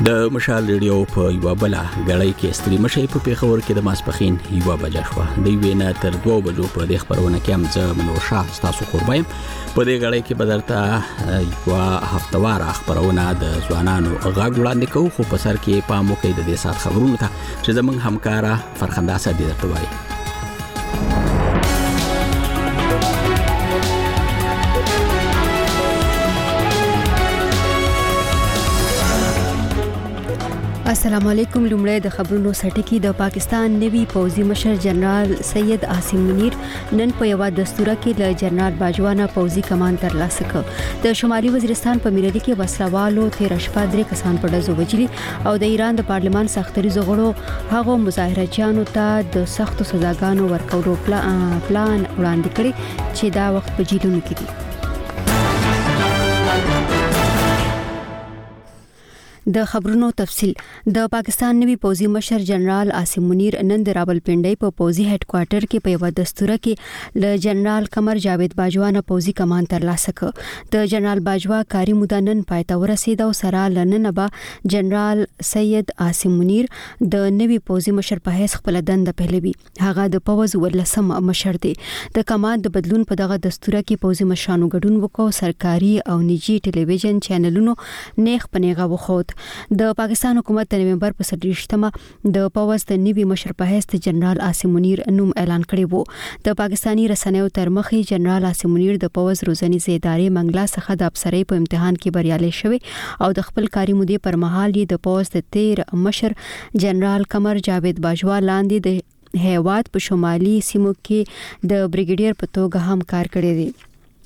د مشال ریډیو په یو بل غړی کې ستړي مشي په پیښور کې د ماسپخین یو بجه شو د وینا تر 2 بجو پر د خبرونه کې هم ز منور شاه تاسو قربایم په دې غړی کې بدرته یو هفتوار خبرونه د ځوانانو غاګ وړاندې کوو خو په سر کې پامو کې د دې سات خبرونه ته چې زمونږ همکارا فرخنده اسد درته وایي. السلام علیکم. لومړی د خبرونو سرټکی. د پاکستان نوی پوځي مشر جنرال سید عاصم منیر نن په یو دستوره کې له جنرال باجوا نه پوځي کمان ترلاسه کړ. د شمالي وزیرستان په میرلی کې وسلوالو 13 شپه 3 کسان په ډزو وجلي او د ایران د پارلمان سختري زغړو هغه مظاهرچیانو ته د سختو سزاګانو ورکولو پلان وړاندې کړی چې دا وخت په جیلونو کې دي. د خبرونو تفصيل. د پاکستان نوی پوځي مشر جنرال عاصم منیر نن د راولپنډي په پوځي هډ کوارټر کې په یو دستوره کې له جنرال قمر جاوید باجوا نه پوځي کمان ترلاسه کړ. د جنرال باجوا کاری موده نن پاتې ورسید او سره لنن به جنرال سید عاصم منیر د نوی پوځي مشر په حیث خپل دند پهلوي. هغه د پوز ولسم مشر دی. د کمان د بدلون په دغه دستوره کې پوځي مشرانو ګډون وکاو. سرکاري او نجی ټلویزیون چینلونو نیغ پنیغه وخوت. د پاکستان حکومت د نومبر په 30مه د پوز د نوي مشر په حیث جنرال عاصم منیر نوم اعلان کړی وو. د پاکستاني رسنیو تر مخې جنرال عاصم منیر د پوز روزنیزې ادارې منګلا څخه د افسرۍ په امتحان کې بریالي شوی او د خپل کاري مودې پر مهال یې د پوز د 13 مشر جنرال قمر جاوید باجوا لاندې د هیواد په شمالي سیمو کې د بریګیډیر په توګه هم کار کړی دی.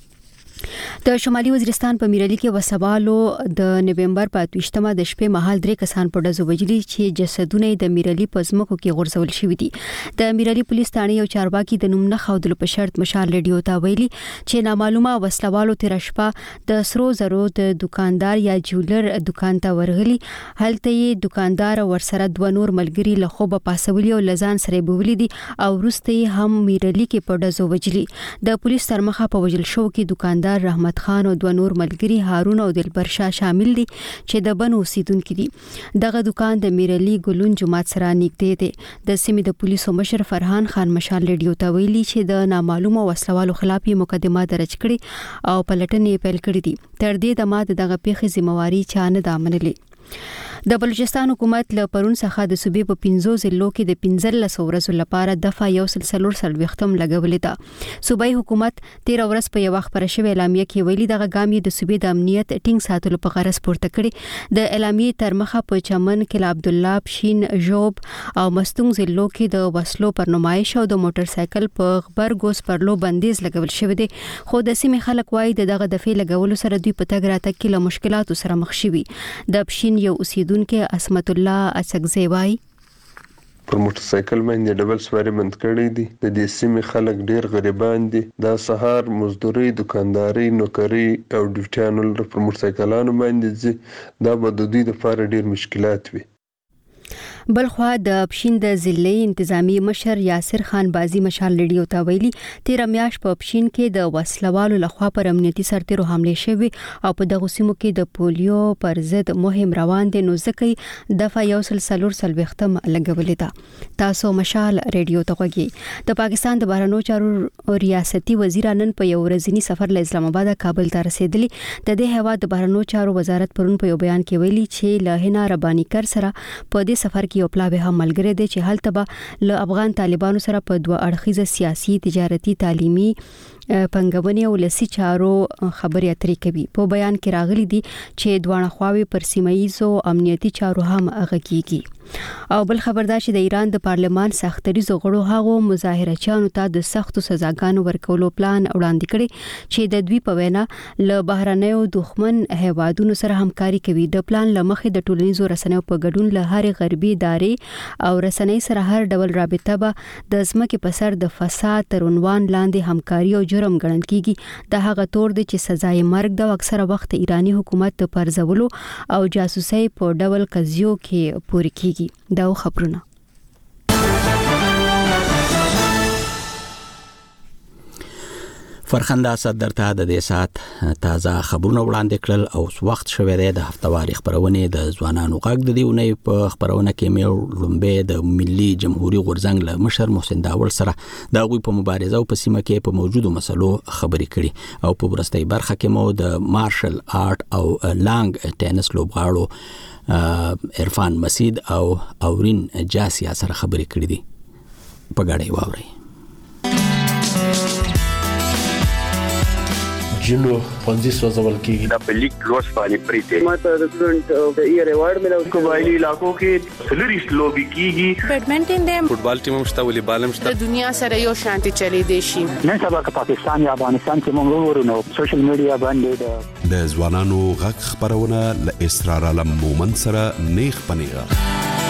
د شمالي وزیرستان په میرلی کې وسوالو د نومبر په 28مه د شپې مهال 3 کسان په ډزو وجلي چې جسدونه د میرلی په ځمکو کې غورځول شوي دي. د میرلی پولیس ثانې یو چارواکي د نوم نه خودلو په شرط مشال ریډیو ته ویلي چې نامعلومه وسلوالو 13 شپه د سرو زرو د دکاندار یا جولر دکان ته ورغلي. هلته یې دکاندار ورسره 2 نور ملګري له خوبه پاسولي او لزان سره بوولي دي او وروسته هم میرلی کې په ډزو وجلي. د پولیس تر مخه په وجل شو کې دکاندار رحمت خان او 2 نور ملګری هارون او دلبر شاه شامل دي چې د بنو اوسیدونکو دي. دغه دکان د میرلی ګلون جماعت سره نږدې دی. د سیمې د پولیسو مشر فرحان خان مشال ریډیو ته ویلي چې د نامعلومه وسلوالو خلاف مقدمه درج کړي او پلټنې پیل کړې دي. تر دې دمه دغه پیښې ذمہواری چا نه ده منلې. د بلوچستان حکومت له پرون څخه د صوبې په 15 ضلعو کې د 15 ورځو لپاره دفعه 140 لګولې ده. صوبایي حکومت 13 ورځ په یو خبره شوی اعلامیه کې ویلي دغه ګام د صوبې د امنیت ټینګ ساتلو په غرض پورته کړي. د اعلامیې تر مخه په چمن کې عبد الله پشین جوب او مستونګ ضلعو کې د وسلو پر نمایش او د موټر سایکل په خبرګوس پرلو بندیز لګول شوی دی. خو د سیمې خلک وایي دغه دفعه لګولو سره دوی په تګ راتګ کې له مشکلاتو سره مخ شوي. د پشین یو اوسیدونکو اسمت الله اڅکزی وایي پر موټر سایکل باندې ډبل سواری بند کړی دي. د دې سیمې خلک ډیر غریبان دي. دا سهار مزدوري، دکانداري، نوکری او ډیوټیانو پر موټر سایکلانو باندې ځي. دا به د دوی لپاره ډیر مشکلات وي. بلخوا د پښین د ضلعي انتظامی مشر یاسر خان بازی مشال ریډیو ته ویلي 13 میاشت په پښین کې د وسلوالو لخوا پر امنیتي سرتیرو حمله شوې او په دغه سیمو کې د پولیو پر ضد مهم روان دي. نو ځکه دفعه 140 لګولې ده. تاسو مشال ریډیو ته وګورئ. د پاکستان د بهرنیو چارو ریاستي وزیر نن په یو ورځنی سفر له اسلام آباد کابل ته رسیدلی. د دې هیواد د بهرنیو چارو وزارت پرون په یو بیان کې ویلي چې له هنا ربانی کر سره په دې سفر کې یو پلاوی هم ملګری دی چې هلته به له افغان طالبانو سره په 2 اړخیزه سیاسي، تجارتي، تعلیمي، پنګونې او لسی چارو خبرې اترې کوي. په بیان کې راغلي دي چې دوه خواوې پر سیمایي او امنیتي چارو هم غږیږي. او بل خبردار چې د ایران د پارلمان سختري زغړو هغه مظاهرچیانو ته د سختو سزاګانو ورکولو پلان وړاندې کړي چې د دوی په وینا له بهرنیو دښمن هیوادونو سره همکاري کوي. د پلان لمخې د ټولنیزو رسنیو په ګډون له هر غربي ادارې او رسنۍ سره هر ډول رابطه به د ځمکې په سر د فساد تر عنوان لاندې همکاري او جرم ګڼل کیږي. د هغه تور دی چې سزای مرګ د اکثره وخت ایرانی حکومت د پرځولو او جاسوسۍ په ډول قضیو کې پوری کیږي. دا خبرونه فرخنده اسد درته د دې سات تازه خبرونه وړاندې کړل او وخت شوه د هفتواري خبرونه د ځوانانو غږ د دیونې په خبرونه کې مې لومبه د ملي جمهوریت غورځنګ له مشر محسن داول سره د غوي په مبارزه او په سیمه کې په موجودو مسلو خبرې کړي او په ورستۍ برخه کې مو د مارشل آرټ او لانګ ټینس لوبغاړو عرفان مسید او اورین جاسیا سره خبرې کړې دي په غاړې واوري جنو پنځه سوځول کېږي د لیګ لوس باندې پریته ماته د سټوډنټ د ایئر ایوارډ ملو قبایلی علاقو کې سلریس لوبي کیږي بیډمنټن د فوټبال ټیم مشته والیبال مشته د دنیا سره یو شانتي چلی دی شي نن سبا که پاکستان یا افغانستان کې موږ ورونو سوشل میډیا باندې د ځوانانو غږ خبرونه ل اسرار علم مومن سره نیخ پنیغه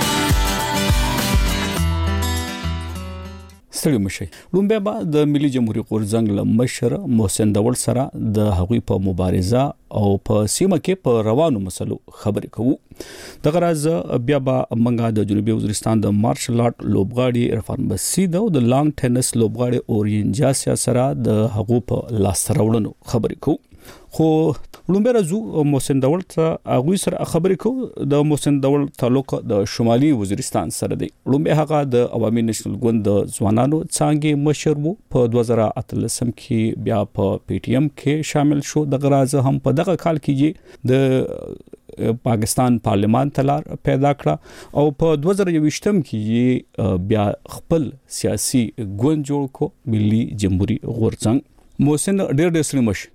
ستړي مشي لومبه با د ملي جمهوریت غورځنګ له مشر محسن داول سره د هغوی په مبارزه او په سیمه کې په روانو مسلو خبرې کوو د غرض بیا به منګه د جنوبي وزیرستان د مارشل آرټ لوبغاړي عرفان مسید او د لانګ ټینس لوبغاړي اورین جاسیا سره د هغو په لاس راوړنو خبرې کوو خو لومبه رزو محسن داول ته هغوی سره خبرې کوو د محسن داول تعلق د شمالي وزیرستان سره دی لومبه هغه د عوامي نېشنل ګوند د ځوانانو څانګې مشر وو په 2013 کې بیا په پی ټی ایم کې شامل شو د غرض هم په دغه کال کې د پاکستان پارلمان تلار پیدا کړه او په 2020 کې بیا خپل سیاسي ګوند جوړ کو ملي جمهوریت غورځنګ محسن ډېر ستړي مشي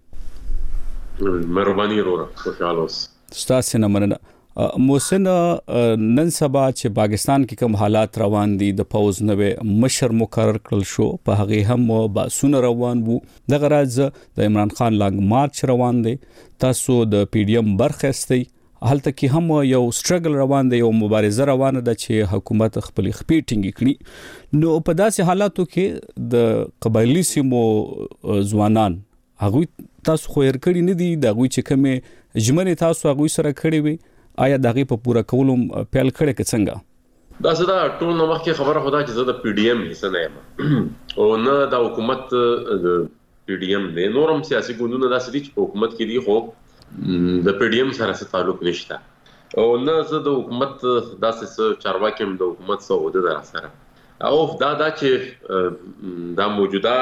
مهرباني وروره خوشاله اوس ستاسو نه مننه محسن نن سبا چې پاکستان کې کوم حالات روان دي د پوز نوې مشر مقرر کړل شو په هغه هم باسونه روان وو د غرض د عمران خان لانګ مارچ روان دي تاسو د پی ډی ایم برخه استئ هلته کې هم یو سټرګل روان دی یو مبارزه روانه ده چې حکومت خپل خپې ټینګ کړي نو په داسې حالاتو کې د قبایلی سیمو ځوانان هغه تاسو خو ير کړی نه دي د غوي چې کومه جمنه تاسو هغه سره کړی وي آیا دغه په پورا کولم پیل کړی که څنګه دا زدا ټول نو مخکې خبره خدا چې زه د پی ډی ایم حصہ نه یم او نه د حکومت د پی ډی ایم نه نورم سیاسي ګوندونه داسې دي چې په حکومت کې دي خو د پی ډی ایم سره څه تعلق نشته او نه زه د حکومت داسې څه چارواکي د حکومت څخه وده در سره او دا چې دا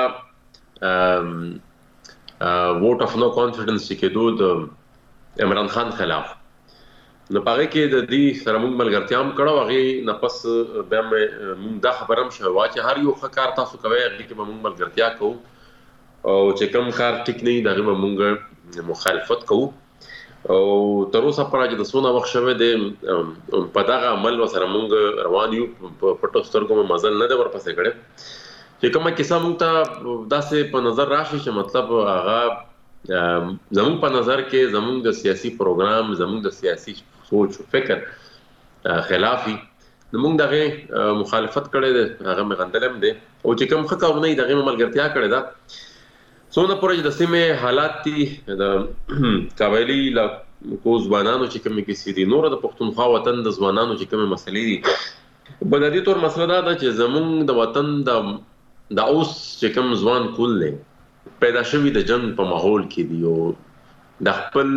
موجوده ووټ اف نو کانفیډنس چې کېدو د عمران خان خلاف نو پاره کې د دې سره موږ ملګرتیا هم کړو هغه نه پس به موږ دا خبرم شو چې هر یو کار تاسو کوي هغه کې به موږ ملګرتیا کوو او چې کوم کار ټیک نه دغه به موږ مخالفت کوو او تر اوسه پرځ د سونه وخت شوه د په دغه عمل سره موږ روان یو په پټو سترګو مزل نه د ورپسې کړي چې کومه کیسه مونږ ته داسې په نظر راشي چې مطلب هغه زموږ په نظر کې زموږ د سیاسي پروګرام زموږ د سیاسي سوچ او فکر خلافي موږ دغه مخالفت کړي ده هغه مغندلم دي او چې کوم خکارونه دغه ملګرتیا کړي ده څونه پرځ د سیمه حالات دي د قبایلی لا کو ځوانانو چې کوم کې سيدي نور د پښتونخوا وطن د ځوانانو چې کوم مسلې دي بنیادی تور مسله دا ده چې زموږ د وطن د اوس چې کوم ځوان کول نه پیدا شوی د جنگ په ماحول کې دی او د خپل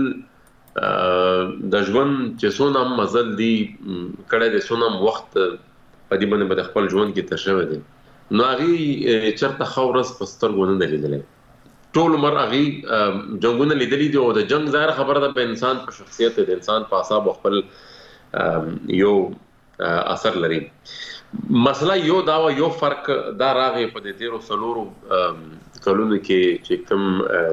د ژوند چې سونم مزل دی کړه د سونم وخت په دې باندې د خپل ژوند کې تشوي دي نو هغه چرته خورس پسترګونه نه لیدل ټول عمر هغه جنگونه لیدلې دي او د جنگ ظاهر خبره ده په انسان په شخصیت د انسان په اعصاب خپل یو اثر لري مسله یو دا یو فرق دا راغی په دې تیرو سلورو کلونو کې چې کوم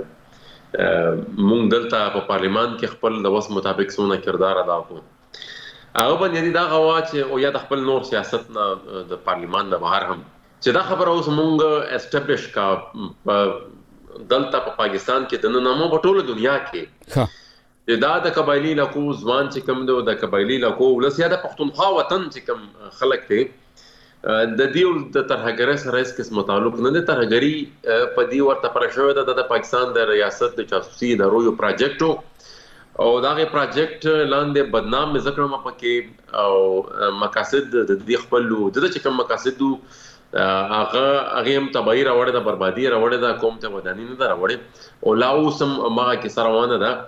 مونږ دلته په پارلیمان کې خپل د وس مطابق سونه کردار ادا کوو هغه باندې دا غوا چې او یا د خپل نور سیاست نه د پارلیمان نه بهر هم چې دا خبره اوس مونږ اسټابلیش کا دلته په پاکستان کې د نامو په ټوله دنیا کې دا د قبایلی علاقو ځوان چې کوم د قبایلی علاقو ولسیا د پښتونخوا وطن چې کوم خلک دي د دې د ترهګری سره هیڅ قسم تعلق نه دی ترهګری په دې ورته پر شوې ده د پاکستان د ریاست د جاسوسي ادارو یو پروجیکټ او دا غي پروجیکټ لاندې بدنام ذکر ما پکې او مقاصد د دې خپل د چې کوم مقاصد هغه هم تبعی راوړې ده، بربادي راوړې ده، قوم ته وداني نه ده راوړې او لا اوس هم هغه کیسه روانه ده.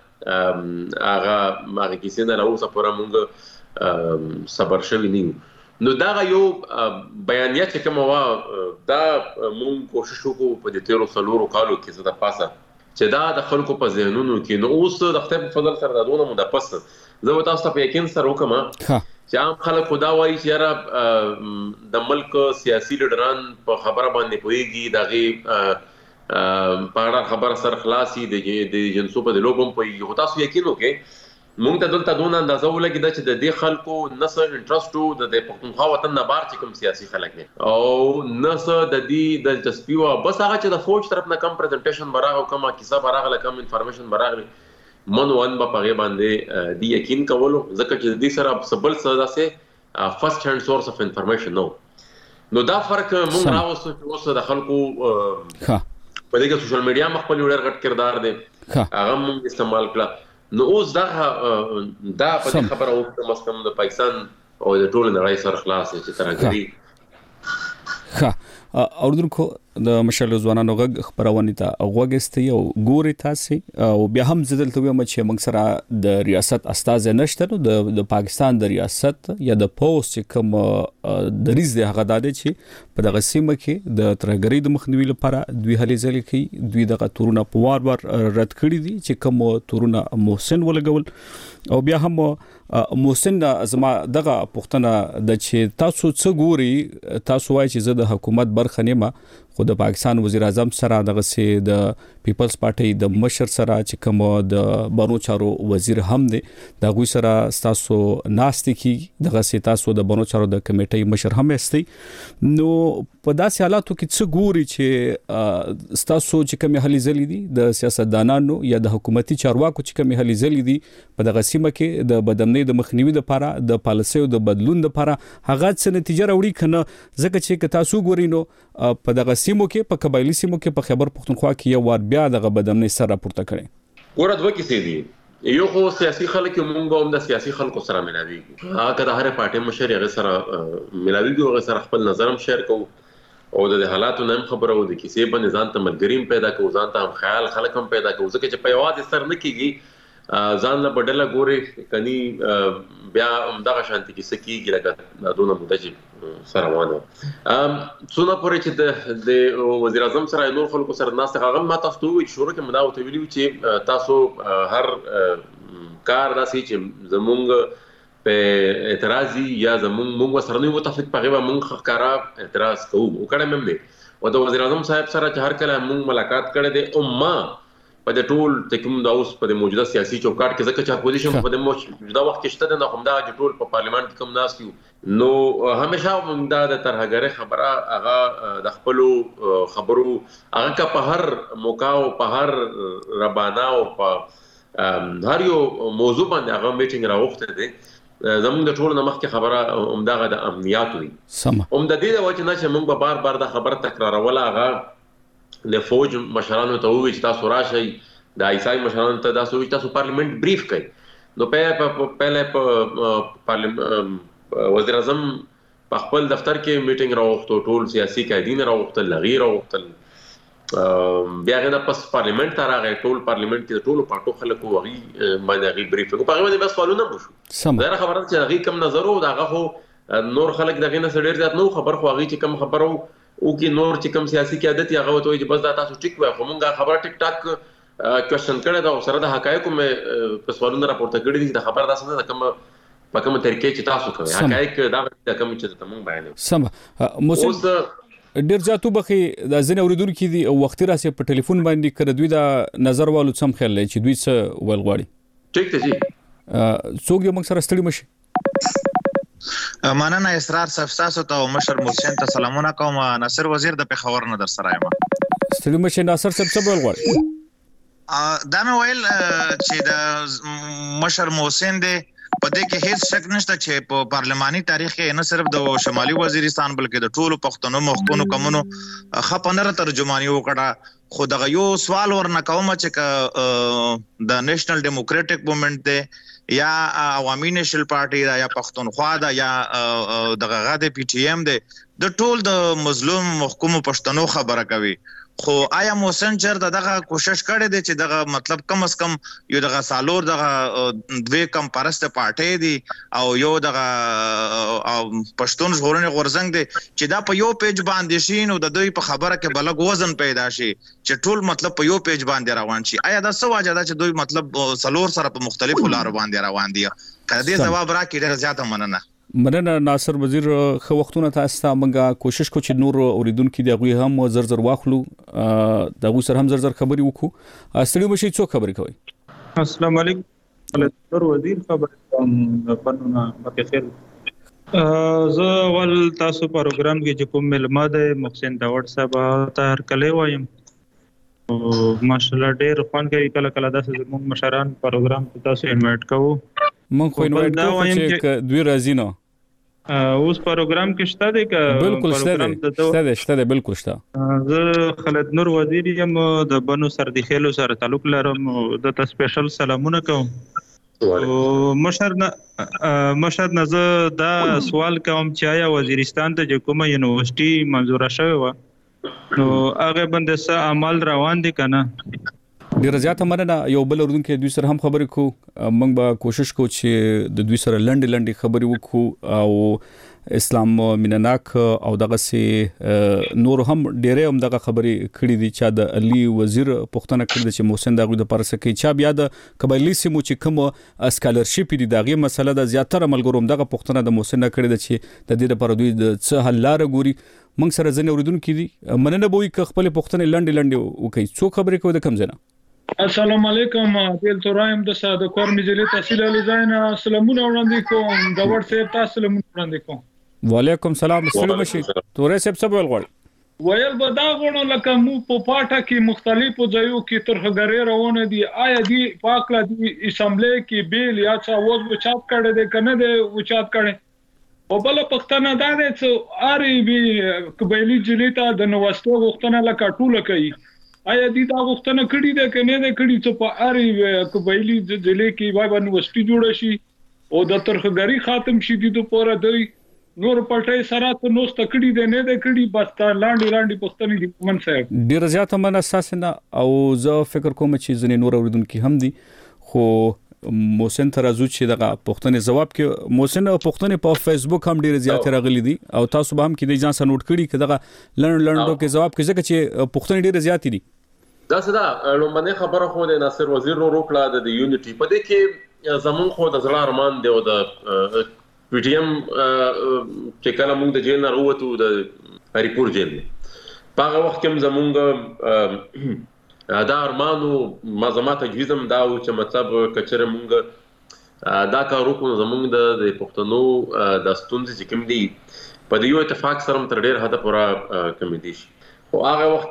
هغه کیسې نه لا اوسه پوره مونږ صبر شوي نه یو. نو دا یو بیانیه چې کومه وه دا مونږ کوشش وکړو په دې تېرو 4 کالو کې څه د پاسه چې دا د خلکو په ذهنونو کې. نو اوس د خدای په فضل سره دا دونه موده پس زه به تاسو ته په یقین سره وکړم چې عام خلک خو دا وایي چې یاره د ملک سیاسي لیډران په خبره باندې پوهېږي، د هغې په اړه خبره سر خلاصي، د جنسو په د لوبو هم پوهېږي. خو تاسو یقین وکړئ مونږ ته دلته دونه اندازه ولګېده چې د دې خلکو نه څه انټرسټ و د پښتونخوا وطن نه بار چې کوم سیاسي خلک دي او نه څه د دې دلچسپي وه. بس هغه چې د فوج طرف نه کم پریزنټیشن به راغله، کومه کیسه به راغله، کم انفارمیشن به راغلی، من ون به په هغې باندې د یقین کولو، ځکه چې د دې سره څه بل څه داسې فرست هینډ سورس اف انفارمیشن نه و. نو دا فرق مونږ راوستو چې اوس د خلکو په دې کې سوشل میډیا هم خپل ډېر غټ کردار دی، هغه مونږ استعمال کړه. نو اوس دا په دې خبره وکړه مسکم د پاکستان او د ټول نړۍ سره خلاص چې ترګري اوردونکو د مشال ځوانانو غږ خبرونه ته غوږستي او ګوري تاسو او بیا هم زدل ته ویم چې موږ سره د ریاست استاذ نشته نو د پاکستان د ریاست یا د پوسټ کوم د ریز د هغه د چې په دغه سیمه کې د ترګري د مخنیوي لپاره دوی هلې ځلې کوي، دوی دغه تورونه په وار رد کړی دي چې کوم تورونه محسن ولګول او بیا هم محسن زما دغه پښتنه د چې تاسو څه ګوري، تاسو وایي چې زه د حکومت برخه نیمه خو د پاکستان وزیر اعظم سره دغه سي د پیپلز پارټي د مشر سره چې کوم د بانو چارو وزیر هم دی د غوي سره تاسو ناستي کی دغه سي تاسو د بانو چارو د کمیټې مشر هم استي. نو په داسې حالاتو کې څه ګوري چې تاسو چې کوم هلي ځلې دي د سیاستدانانو یا د حکومتي چارواکو چې کوم هلي ځلې دي په دغه سیمه کې د بدمنۍ د مخنیوي لپاره د پالیسیو د بدلون لپاره هغه څه نتیجه راوړي کنه، ځکه چې تاسو ګورئ نو په دغه سیمو کې په قبایلی سیمو کې په خیبر پښتونخوا کې یو وار بیا دغه بدمنۍ سره راپورته کړي. ګوره دوه کیسې دي، یو خو سیاسي خلک مونږ هم د سیاسي خلکو سره ملاویږو، هغه د هر پارټي مشر هغه سره ملاویږو، هغه سره خپل نظر هم شیر کوو او د حالاتو نه خبره و د کیسې باندې ځان ته ملګریم پیدا کوو، ځان ته هم خیال خلک هم پیدا کوو، ځکه چې په یوازې سر نه کیږي، ځان له بدله ګوري کني بیا همدغه شانتي کیسه کیږي لکه دونه موده چې سره روانه څونه پورې چې د وزیر اعظم سره نور خلکو سره ناسته هغه ما تاسو ته وی شروع کې مدا وته ویلو چې تاسو هر کار داسې چې زمونږ په اعتراضي یا زمونږ سره نه متفق پغه مونږ ښکارا اعتراض کوو وکړم هم دي او د وزیر اعظم صاحب سره چې هر کله مونږ ملاقات کړې دي امه په د ټول تکم دا اوس په موجوده سیاسي چوکاټ کې ځکه چې اپوزیشن په د موجوده وخت کې شته نه هم دا چې ټول په پارلیمنت کې کوم ناس کیو نو همیشه هم دا د ترهګره خبره هغه د خپل خبرو هغه کا په هر موقع او په هر ربانا او په هر یو موضوع باندې هغه میټینګ راوخته دي زموږ د ټول نمخ کې خبره همدغه د امنیت وي هم د دې د وجه نه چې موږ به بار د خبره تکرارول هغه د فوج مشرانو ته وی چې تاسو راشئ د ایسای مشرانو ته تاسو وی تاسو پارلیمنت بریف کړئ نو په وزیر اعظم په خپل دفتر کې میټینګ راوخته ټول سیاسي قائدین راوخته لغیر راوخته بیا غنه پس پارلیمنت ته راغی ټول پارلیمنت کې ټول پټو خلکو وغي باندې غي بریف کو په باندې بس سوالونه مشو دا خبره چې غي کم نظر او داغه خو نور خلک دغه نه سړي ځات نو خبر خو غي چې کم خبرو او کې نور چې کم سیاسي قیادت یا غوته وي چې بس دا تاسو ټیک وای خو مونږه خبره ټیک ټاک کوېشن کړه دا سره د حقایقو مې په سوالونو راپورته کړی دي د خبر داسنه د کوم په کوم طریقې چې تاسو کوي حقایق دا د کوم چې ته مونږ بیانوي سم موسی ډیر ځاتو بخي د ځنه اوریدونکو دي وخت راسي په ټلیفون باندې کړه دوی دا نظر والو سم خل چې دوی څه ول غواړي ټیک ته جی څوک یې موږ سره ستړي مشي مننه اسرار صفصاسو ته مشر محسن ته سلامونه کوم ناصر وزیر د پیښور نه در سره یم ستړي مشي ناصر صاحب څه ول غواړي دا مې ویل چې د مشر محسن دی په دې کې هیڅ شک نشته چې په پارلماني تاریخ کې نه صرف د شمالي وزیرستان بلکې د ټولو پښتنو مخکونو کومونو خپنره ترجمانی وکړه خو دغه یو سوال ورنه کوم چې د نېشنل ډیموکراټک موومېنټ دی یا عوامي نېشنل پارټي دا یا پښتونخوا دا یا دغه غاده پی ټی ایم دی د ټول د مظلوم محکوم پښتنو خبره کوي. خو آیا محسن چرته دغه کوشش کړی دی چې دغه مطلب کم از کم یو دغه سالور دغه دوی کم پرسته پارټي دي او یو دغه پښتون ژغورنې غورځنګ دی چې دا په یو پیج باندې شي نو د دوی په خبره کې بلګ وزن پیدا شي چې ټول مطلب په یو پیج باندې روان شي؟ آیا دا څه وجه ده چې دوی مطلب سالور سره په مختلفو لارو باندې روان دي؟ کله دې جواب راکړي ډېر زیاته مننه. ناصر وزیر خو وختونه تاسو ته موږ کوشش کوو چې نور اوریدونکو دی غوي هم زر واخلو دا غو سره هم زر خبري وکړو. استړي مشي څو خبري کوي؟ السلام علیکم دکتور وزیر خبر بنونه بخیر. زه ول تاسو پروګرام کې چې کوم ملما ده محسن داوود صاحب ته هر کله وایم ماشاءالله ډېر خوان کوي کله کله داسې زموږ مشران پروګرام ته تاسو انوایټ کوو. مونږ خو انوایټ کوو چې دوی راځي نو اوس پروګرام کې شته دی که بالکل شته دی بالکل شته. زه خالد نور وزیر یم د بنو سردخیلو سره تعلق لرم د ته سپیشل سلامونه کوم. مشر نه زه دا سوال کوم چې آیا وزیرستان ته کومه یونیورسيټي منظوره شوې و نو هغه باندې څه عمل روان دي کنه؟ ډیر زیاته مننه. یو بل اردوونکو دوی سره هم خبرې کو موږ به کوشش کوو چې د دوی سره لنډي خبرې وکړو او اسلام مینناک او دغه سي نور هم ډیره هم دغه خبرې کړې دي چې د علي وزیر پښتنه کړې چې محسن دغه د پرسکه چا بیا د قبایلی سیمو چې کوم اسکالرشپ دي دغه مسله د زیاتره ملګروم دغه پښتنه د محسن کړې چې د دې لپاره دوی د څه حل لار ګوري. موږ سره ځنه اوریدونکو دي مننه بوي ک خپل پښتنه لنډي وکي څو خبرې کوي د کم ځنه. السلام علیکم دل تورایم د ساده کور مجلې تحصیل علی زاین سلامونه وړاندې کوم د وړ سیب تاسو سلامونه وړاندې کوم. وعلیکم السلام سلام مشي تورې سیب څه ویل غواړي؟ ویل به دا غوڼو لکه مو په پاټه کې مختلفو ځایو کې ترخګری روانه دي آیا دی پاکلا دی اسمبلی کې بیل یا څه وځ وچات کړي دي کنه دی وچات کړي او بل پښتنه دا دي چې اری وی قبایلی جلیتا د نوښتو غوښتنه لکه ټوله کوي آیا دې دا غوښتنه کړې ده کنه ده کړې چې په اری قبایلی ځلې کې وای باندې وسپی جوړ شي او د ترخګری خاتم شي د پوره دوی نور پټي سره ته نو ستکړې ده نه ده کړې بس تا لاندې پښتني دي من صاحب ډیر زیاته من اساس نه او زه فکر کوم چې ځنې نور اوریدونکو هم دي خو محسن ترازو چې دغه پښتنې جواب کې محسن پښتنې په فیسبوک هم ډیر زیات راغلي دي او تاسو به هم کې د ځان سره نوٹ کړی چې دغه لندو کې جواب کې ځکه چې پښتنې ډیر زیات دي. دا څه لومبنه خبره خو د ناصر وزیر روکړه د یونټي په دې کې زمون خو د زړه ارمان دی او د پی ټی ایم چې کله موږ د جیل نه وروتو د هریپور جیل په هغه وخت کې زمونږ دا ارمانو مازما تجویزم دا و چې مطلب کچره موږ دا کار وکړو زمونږ د پښتنو د ستونزې چې کوم دي په دې یو اتفاق سره تر ډیر حد پورې کم دي او هغه وخت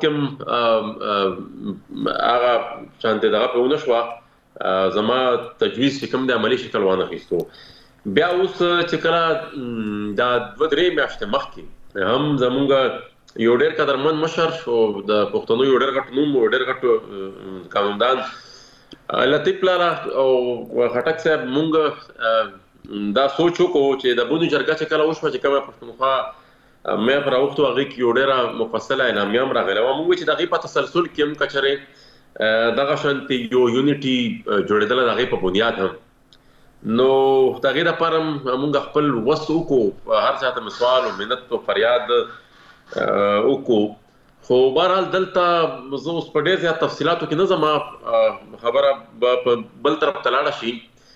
کې هغه شانته دا په ونه شو زما تجویز چې کوم د عملی شکل وانه خېستو بیا اوس چې کله دا 2-3 میاشتې مخکې هم زمونږ یو ډېر قدرمن مشر او د پښتنو یو ډېر غټ نوم او ډېر غټ قانوندان لطیف لاره او خټک صاحب مونږ دا سوچ وکړو چې د بونو جرګه چې کله وشو چې کومه پښتونخوا مې پر وخت هغه کې یو ډېر مفصله اعلامیه هم راغله و موږ چې دغه په تسلسل کې هم کچره دغه شانتي یو یونټي جوړېدل دغه په بنیاد هم نو دغه لپاره موږ خپل وسو کو هر ځاته مسوال او مننت او فریاد وکړو خو بهرحال دلته زه اوس په ډېر زیات تفصیلاتو کې نه زما خبره بل طرف ته لاړه شي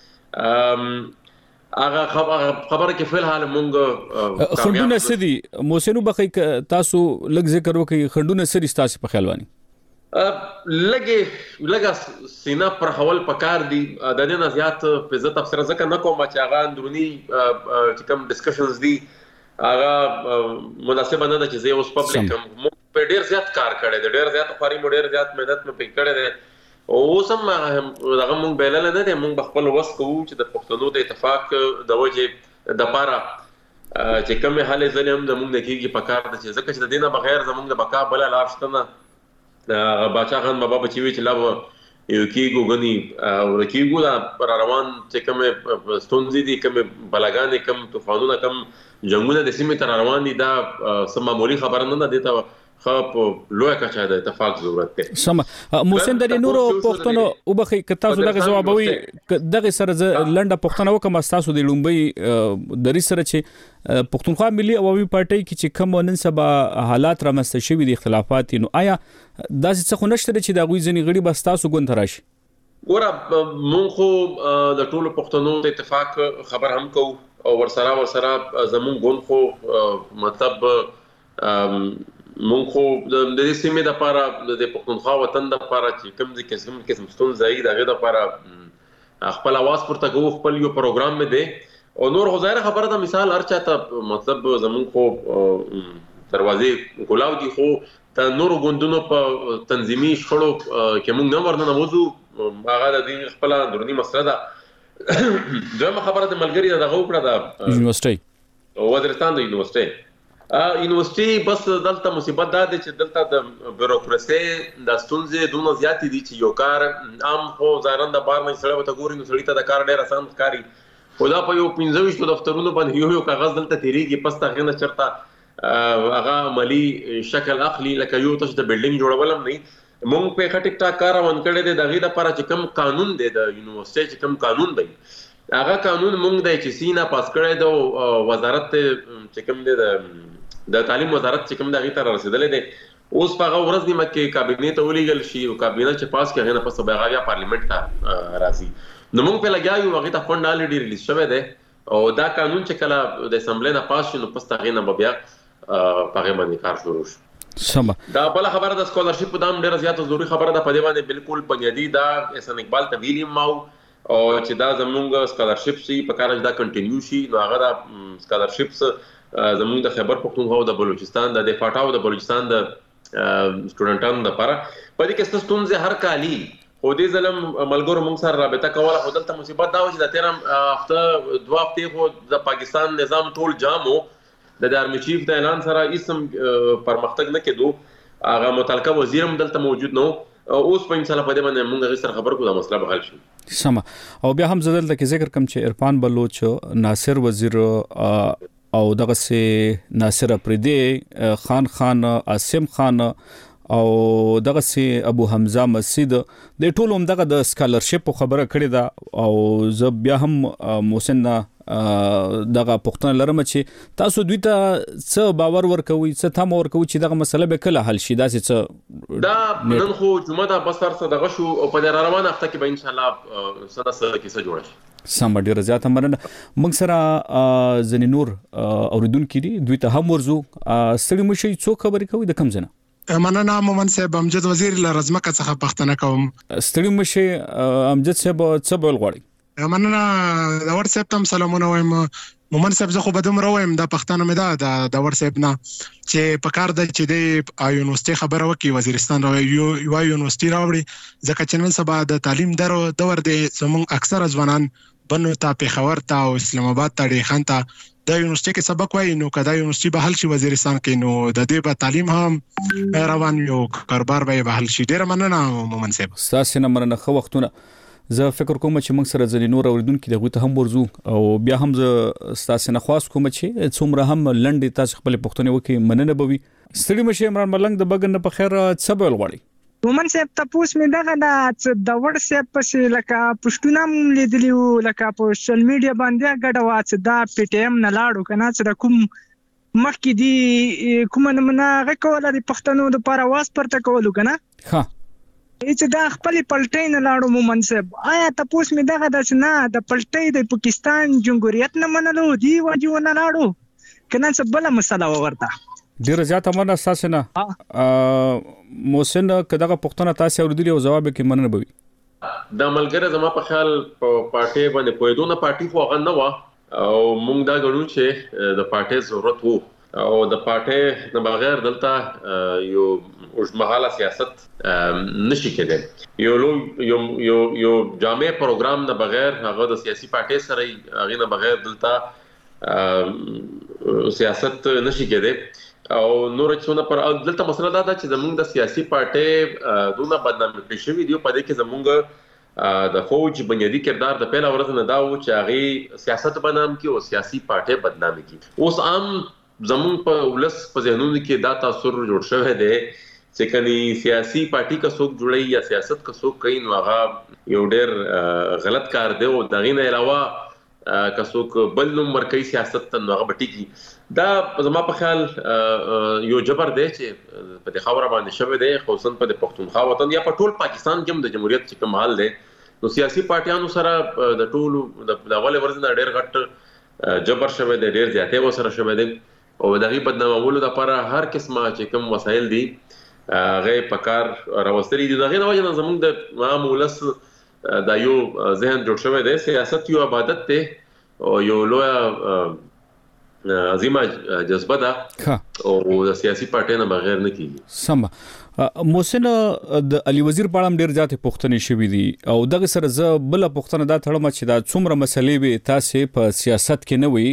هغه خبره کې فل حال مونږ خندونه سدي موسینو بخی تاسو لږ ذکر وکي خندونه سدي تاسو په خیال وانی لګه سینا پر حوال پکار دي د دې نه زیات په زړه تفسیر ځکه نه کوم چې هغه اندرونی چې کوم ډسکشنز دي هغه مناسب نه ده چې زه اوس پبلک په ډیر زیات کار کړی دی ډیر زیات خاري ډیر زیات مهنت مې پکړی دی او سم دغه مونږ بیلل نه دی مونږ خپل وس کوو چې د پښتنو د اتفاق د وجه د پاره چې کوم حالې زلم د مونږ کېږي پکار ده چې ځکه چې د دینه بغیر زمونږ د بقا بل لار شته نه باچا خان بابا بچي وی چې لا یو کېږو غني او کېږو دا پر روان چې کوم ستونزې دي کوم بلاګانې کوم طوفانونه کوم جنگونه د سیمې تر روان دي دا سم معمولی خبره نه ده ته خپ لوی کچا د اتفاق ضرورت ده. سم محسن درې نورو پښتنو وبخي ک تاسو دغه جوابوي دغه سره لنډه پښتنه وکم تاسو د لومبي درې سره چې پښتونخوا ملي عوامي پارټي کې چې کوم نن سبا حالات رامنځته شوي دي اختلافات نو آیا داسې څه خو نشته چې د غوي ځنی غړي بس تاسو ګون تراشي ګوره مونږ خو د ټولو پښتنو د اتفاق خبر هم کوو او ورسره زمون ګون خو مطلب مونږ خو د دې سیمې د لپاره د پښتونخوا وطن د لپاره چې کوم د قسم ستونزې دغه د لپاره خپل आवाज پورته کوو خپل یو پروګرام مې دی او نور غوړه خبره د مثال هر چاته مطلب زمون خو دروازې ګلاو دي خو د نور غوندونو په تنظیمي شخړو کې مونږ نه ورننه موضوع هغه د دې خپل درونی مسله ده دغه خبره د ملګری دغه وکړه د یونیورسيټي وزیرستان د یونیورسيټي بس دلته مصیبت ده چې دلته د بیروکراسي د ستونزې دونه زیاتې دي چې یو کار عام خو ځارن د بار نه سره وته ګوري نو سړی ته د کار ډیر آسان ښکاري خو دا په یو 15 دفترونو باندې یو کاغذ دلته تیریږي پس تا غنه چرته هغه عملی شکل اخلي لکه یو تاسو د بلډینګ جوړولم نه مونږ په خټک ټا کار ون کړی دی دغه لپاره چې کوم قانون دی د یونیورسيټي چې کوم قانون دی هغه قانون مونږ د چې سینا پاس کړی دی وزارت چې کوم دی د تعلیم وزارت چې کوم دغه تر رسیدلې دی اوس په هغه ورځ نیمه کې کابینه ته ولېګل شي او کابینه چې پاس کړي نه پس به هغه پارلیمنت ته راځي نو موږ په لګیاو هغه ته فند الریډي ریلیز شوی دی او دا قانون چې کله د اسمبلی نه پاس شي نو پس هغه نه بیا په باندې کار شروع شي سم دا بل خبره د سکولرشپ د ډیره زیاته ضروري خبره ده په دی باندې بالکل بنیادی دا احسان اقبال ته ویلیم ماو او چې دا زمونږ سکولرشپ شي په کار دا کنټینیو شي نو هغه د سکولرشپس زمونږ د خیبر پختونخوا او د بلوچستان د فاټاو د بلوچستان د سټوډنټانو لپاره په دې کې ستونزې هر کالي خو دې ظلم ملګرو موږ سره رابطه کوله خو دلته مصیبت دا و چې د تیرم هفته دوه هفتې خو د پاکستان نظام ټول جامو د آرمي چیف د اعلان سره اسم پرمختګ نه کېدو هغه متعلقه وزیر هم دلته موجود نو اوس په انشاء الله په دې باندې موږ غیر خبر کوو دا مسله به حل شي سم او بیا هم زدل د ذکر کوم چې عرفان بلوچ ناصر وزیر او دغه سي ناصر افریدي خان عاصم خان او دغه سي ابو حمزه مسجد د ټولوم دغه د سکالرشپ خبره کړې ده او زه بیا هم محسن دغه پښتنه لرم چې تاسو دوی ته څه باور ورکوي څه تم ورکوي چې دغه مسله به کله حل شي دا څه دا نن خو جمعه د بسر څخه دغه شو او په روانه هفته کې به ان شاء الله سره کیسه جوړ شي سم ډیر زیات مننه موږ سره ځنی نور اوریدونکو دي دوی ته هم ورزو سړي مشي څو خبرې کوي د کم ځنه مننه مومن صاحب امجد وزیر لرزمکه څخه پښتنه کوم ستړي مشي امجد صاحب څه بول غواړي مننه د واتس اپ تم سلامونه وایم مومن صاحب زه خو بدوم راویم د پښتنه مې د واتس اپ نه چې په کار د چې د یونیورسيټي خبره وکي وزیرستان یو یونیورسيټي راوړي ځکه چې نن سبا د تعلیم دور دی زموږ اکثره ځوانان بنو ته پیښور ته او اسلام آباد ته ډیر خانته د یونیورسيټي کې سبق وایي نو کدا یونیورسيټي به حل شي وزیرستان کې نو د دې په تعلیم هم روان یو کاروبار به حل شي ډیر مننه مومن صاحب تاسو نه مننه خو وختونه زه فکر کوم چې موږ سره ځلې نور اوریدونکو دغه ته هم ورزو او بیا هم زه تاسو نه خواست کوم چې څومره هم لنډي تاسو خپل پښتنه وکي مننه بوي ستړي مشه عمران ملنګ د بګن په خیر څه بول غواړي مومن صاحب تاسو مې دغه د واتس اپ په لکه پښتونام لیدلیو لکه په سوشل میډیا باندې غډه واڅ دا پی ټی ایم نه لاړو کنه چې د کوم مخکې دی کوم نه غکول د پښتنو د لپاره واس پرته کولو کنه ها چې دا خپل پلټۍ نه لاړو مومن صاحب آیا تاسو مې دغه د نه د پلټۍ د پاکستان جمهوریت نه منلو دی واجب نه لاړو کنه څه بل مسله ورته ډیر زیات امر اساس نه محسن کداغه پښتنه تاسو اوریدلی او جواب کې مننه بوي د ملګری زما په خیال په پارټي باندې پویدونه پارټي خو هغه نه و او موږ دا غواړو چې د پارټي ضرورت وو او د پارټي نه بغیر دلته یو اوږدمهاله سیاست نشي کېدای یو جامع پروګرام نه بغیر هغه د سیاسي پارټي سره هغه نه بغیر دلته سیاست نشي کېدای او نور څونه پر دلته مسله دا ده چې زموږ د سیاسي پارټي دونه بدنامي شوی دی په دې کې زموږ د فوج بنیادی کردار د پیله ورځ نه دا و چې هغه سیاست بنام کی او سیاسي پارټي بدنامي کی. اوس عام زمون په ولس په ذهنونو کې دا تاثر جوړ شوی دی چې کني سیاسي پارټي کا څوک جوړي یا سیاست کا څوک کوي نو هغه یو ډېر غلط کار دی او دغه نه علاوه که څوک بل نمبر کوي سیاست ته نو هغه بټي کی. دا زما په خیال یو جبر دی چې په د خبره باندې شوی دی خصوصا په د پښتونخوا وطن یا په ټول پاکستان کې هم د جمهوریت چې کمال دی نو سیاسي پارټیانو سره د ټولو د اول ورځ نه ډېر غټ جبر شوی دی ډېر زیاتې وسره شوی دی او دغه بدنامولو لپاره هر قسمه چې کوم وسایل دي هغه پکار راوستري دي. دغه نه وجه زموږ د عام ولس دا یو ذهن جوړ شوی دی سیاست یو عبادت دی او یو لوی عظیمه جذبه ده او د سیاسي پارټي نه بغیر نه کیږي. سم محسن د علي وزیر په اړه ډیر زیاتې پوښتنې شوې دي او دغه سره زه بل پوښتنه دا تړم چې دا څومره مسلې به تاسو په سیاست کې نه وي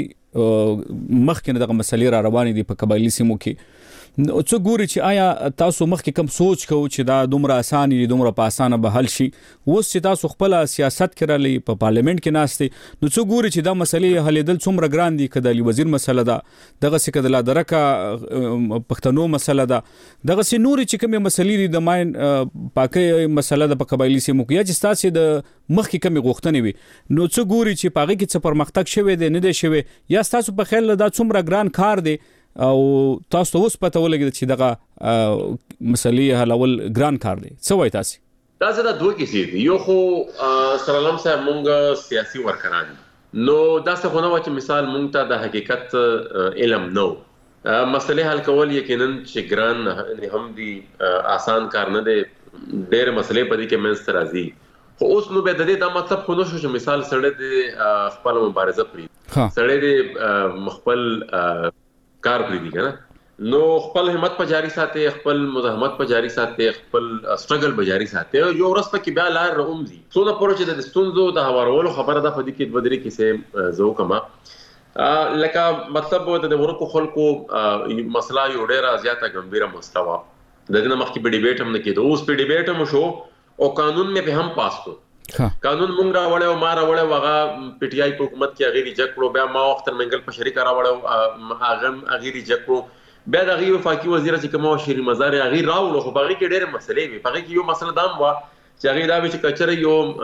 مخکې دغه مسلې را روانې دي په قبایلی سیمو کې نو څو ګوري چې آیا تاسو مخکې کم سوچ کوو چې دا دومره اسانه دي دومره په اسانه به حل شي اوس چې تاسو خپل سیاست کې رالي په پارلیمنت کې ناشته نو څو ګوري چې دا مسلې حلېدل څومره ګران دي کله علي وزیر مسله ده دغه څه کله درکه پښتنو مسله ده دغه څه نوري چې کومه مسلې دي د ماین پاکه مسله ده په قبایلی سیمو کې یا چې تاسو د مخکې کمی غوښتنې وي نو څو ګوري چې پاګه کې څه پرمختګ شوه دی نه دی شوه یا تاسو په خیال دا څومره ګران کار دی او تاسو اوس پته ولګی چې دغه مسلې حلول ګران کار دی څه وایي تاسو؟ دا زه د دوه کیسې دي یو خو سرالم صاحب مونږ سیاسي ورکران نو دا څه خو نه و چې مثال مونږ ته د حقیقت علم نو مسلې حل کول یقینا چې ګران هم دي آسان کار نه دی ډېر مسلې په دې کې منځ راځي خو اوس نو به د دې دا مطلب خو نو شو چې مثال سړی د خپل مبارزه پری سړی د خپل کار پری دي کنه نو خپل همت په جاری ساتي خپل مزاحمت په جاری ساتي خپل سټرګل په جاری ساتي یو ورځ په کې بیا لار روم دي څونه پروژه د ستونزو د هوارولو خبره ده په دې کې بدري کې سه زو کما لکه مطلب د ورکو خلکو مسله یو ډیره زیاته ګمبیره مسله وا د دې مخکې په ډیبیټ هم نه کېده اوس په ډیبیټ هم شو او قانون مې به هم پاس کو قانون مونږ راوړل او ما راوړل وغه پی ټی آی په حکومت کې غیر ریجکټ کړو بیا ما وختر منګل په شریک راوړل هغه غیر ریجکټ کړو بیا د غیر وفاقي وزیر چې کوم شری مزار غیر راوړل خو باغی کې ډېر مسلې وي باغی کې یو مسله دام و چې غیر دا چې کچره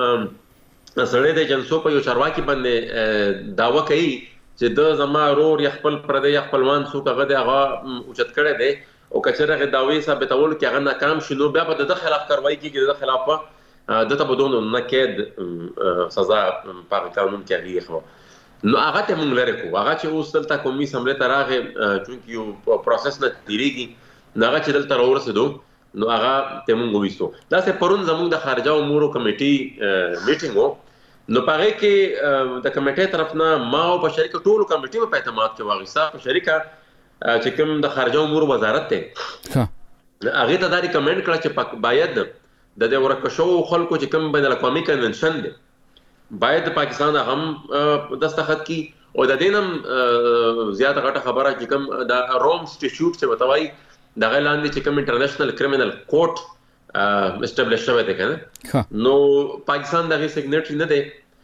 یو سړی د جنسو په یو چارواکي باندې داوا کوي چې د زما رور یا خپل پردې یا خپلوان څوک هغه د هغه اوچت کړي دي او کچره غ داوی ثابتول کې هغه ناکام شنو بیا په د خلاف کاروایی کیږي د خلاف دته بدون نکد سزا په قانون کې هغه خو نو هغه ته مونږ لري کو هغه چې اوس دلته قومي سملې تراغه چونکی یو پروسس نه تیریږي نو هغه چې دلته ورسېدو نو هغه ته مونږ وېستو دا سه پرون زمونږ د خارجه امور کمیټي میټینګ نو پاره کې د کمیټې طرف نه ما او په شریک ټولو کمیټې په اعتماد کې واغسا په شریکه چې کوم د خارجه امور وزارت ته هغه ته دا ریکمند کړ چې باید د دې ورکشو خلکو چې کوم بین الاقوامي کنونشن دی باید پاکستان هم دستخط کی او د دینم زیاته غټه خبره چې کوم د روم سټیټیوټ چې وتوي د غلاندې چې کوم انټرنیشنل کریمینل کورټ اسټابلیش شوی دی کنه نو پاکستان دغه سیګنیټری نه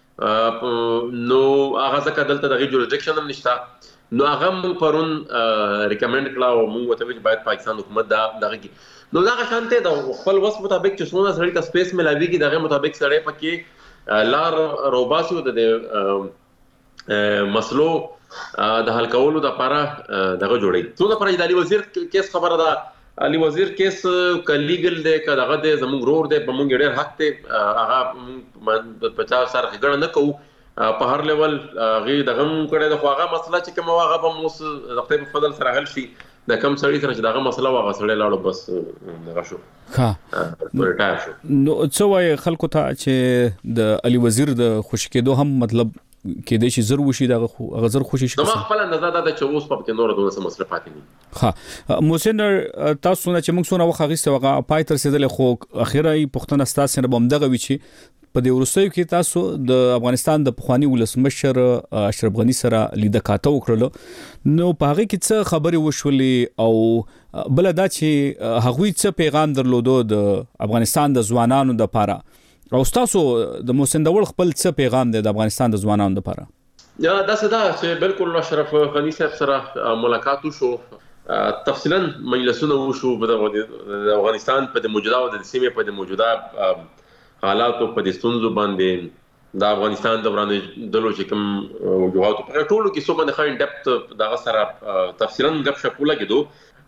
دی نو هغه ځکه دلته دغه جوریسډکشن هم نشته نو هغه پرون ریکمند کړه او موږ وته چې باید پاکستان حکومت دغه کی نو دا شانته د خپل وس مطابق چې څونه سړی کا سپیس ملاويږي دغه مطابق سړی پکې لار روباسو د مسلو د حل کولو د لپاره دغه جوړي څونه پر د علي وزیر کیس خبره ده علي وزیر کیس کلیګل دی کداغه د زموږ رور دی په مونږ ډېر حق ته هغه د 50 سره غړ نه کوو په هر لیول غي دغه کړه د خواغه مسله چې کوم واغه په موس د خپل فضل سره حل شي د کم سړی سره چې دغه مسله واغه سړی لاړو بس دغه شو ریټایر شو نو څه وایي خلکو ته چې د علي وزیر د خوشکېدو هم مطلب کې د شي زر وشي دغه غزر خوشي شي نو خپل اندازه دا چې اوس په کې نور دونه مسله پاتې نه ها محسن تاسو نه چې موږ سونه وخت غیسته وغه پای تر سیدل خو اخیرا پښتون استاد سره بم دغه وی چې په دې ورستیو کې تاسو د افغانستان د پخوانی ولسمشر اشرف غنی سره لیده کاته وکړل نو په هغه کې څه خبري وشولې او بل دا چې هغوی څه پیغام درلودو د افغانستان د ځوانانو د لپاره او تاسو د محسن داوړ خپل څه پیغام دی د افغانستان د ځوانانو لپاره؟ یا دا څه دا چې بالکل اشرف غنی صاحب سره ملاقات وشو، تفصیلا مجلسونه وشو د افغانستان په د موجوده او د سیمې په د موجوده حالاتو په د ستونزو باندې د افغانستان د ورانه دلو چې کوم وجوهات په ټولو کې څو باندې خاين ډپت دغه سره تفصیلا غب شپو لګیدو.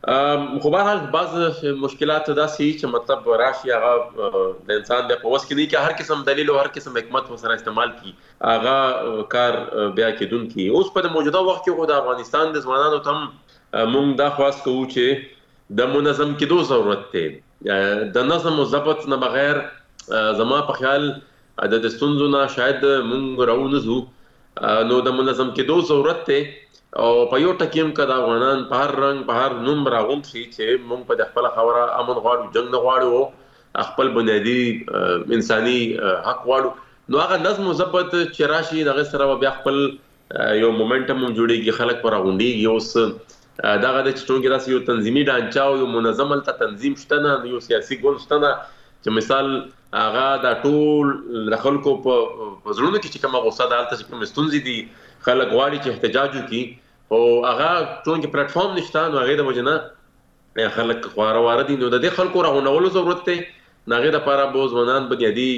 خو به حال بعض مشکلات داسي چې مطلب راشي هغه د انسان د پوس کې نه کې هر قسم دلیل او هر قسم حکمت وسره استعمال کی هغه کار بیا کېدون کی. اوس په موجوده وخت کې د افغانستان د ځوانانو تم مونږ دا خواست کوو چې د منظم کېدو ضرورت دی. د نظم او ضبط نه بغیر زما په خیال د ستونزو نه شاید مونږ راونځو، نو د منظم کېدو ضرورت دی. او په یو ټکیم کې د افغانان په هر رنګ په هر نوم راغوند شي چې مونږ په خپل خبره امن غواړو، جنگ نه غواړو، خپل بنیادی انساني حق غواړو، نو هغه نظم او ضبط چې راشي دغه سره بیا خپل یو مومنټم جوړیږي، خلک پر غونډيږي. اوس دغه د چټونګي داسې یو تنظیمي ډانچا او یو منظم الته تنظیم شته نه، یو سیاسي ګوند شته نه چې مثال هغه د ټول د خلکو په ځړونو کې چې کومه غوسه ده الته چې کوم ستونزې دي خلک غواړي چې احتجاج وکړي او هغه ټول پلیټ فارم نشته، نو هغه د وجنه خلک خواره دي. نو د دې خلکو راغونولو ضرورت دی، هغه د لپاره به ځوانان بنیادی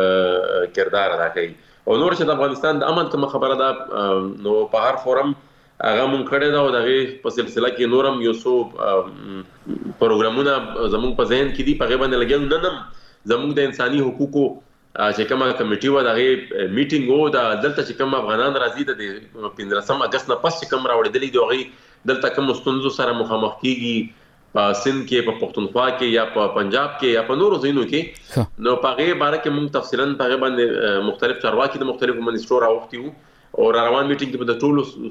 کردار ادا کوي. او نور چې د افغانستان د امن کوم خبره ده نو په هر فورم هغه مونږ کړی دا او دغه په سلسله کې نورم یو څو پروګرامونه زموږ په ذهن کې دي، په غیبه نه لګیږو. نن زموږ د انساني حقوقو چې کومه کمیټي و دغه میټینګ وو د دلته چې کوم افغانان راځي د 15 اگست نه پس چې کوم راوړېدلې دی هغه دلته کوم ستونزو سره مخامخ کیږي په سند کې، په پښتونخوا کې یا په پنجاب کې یا په نورو ځایونو کې. نو په غیبه باره کې موږ تفصیلا په غیبه باندې مختلف چارواکي د مختلفو منسټرو راوختي وو او روان میټینګ کې د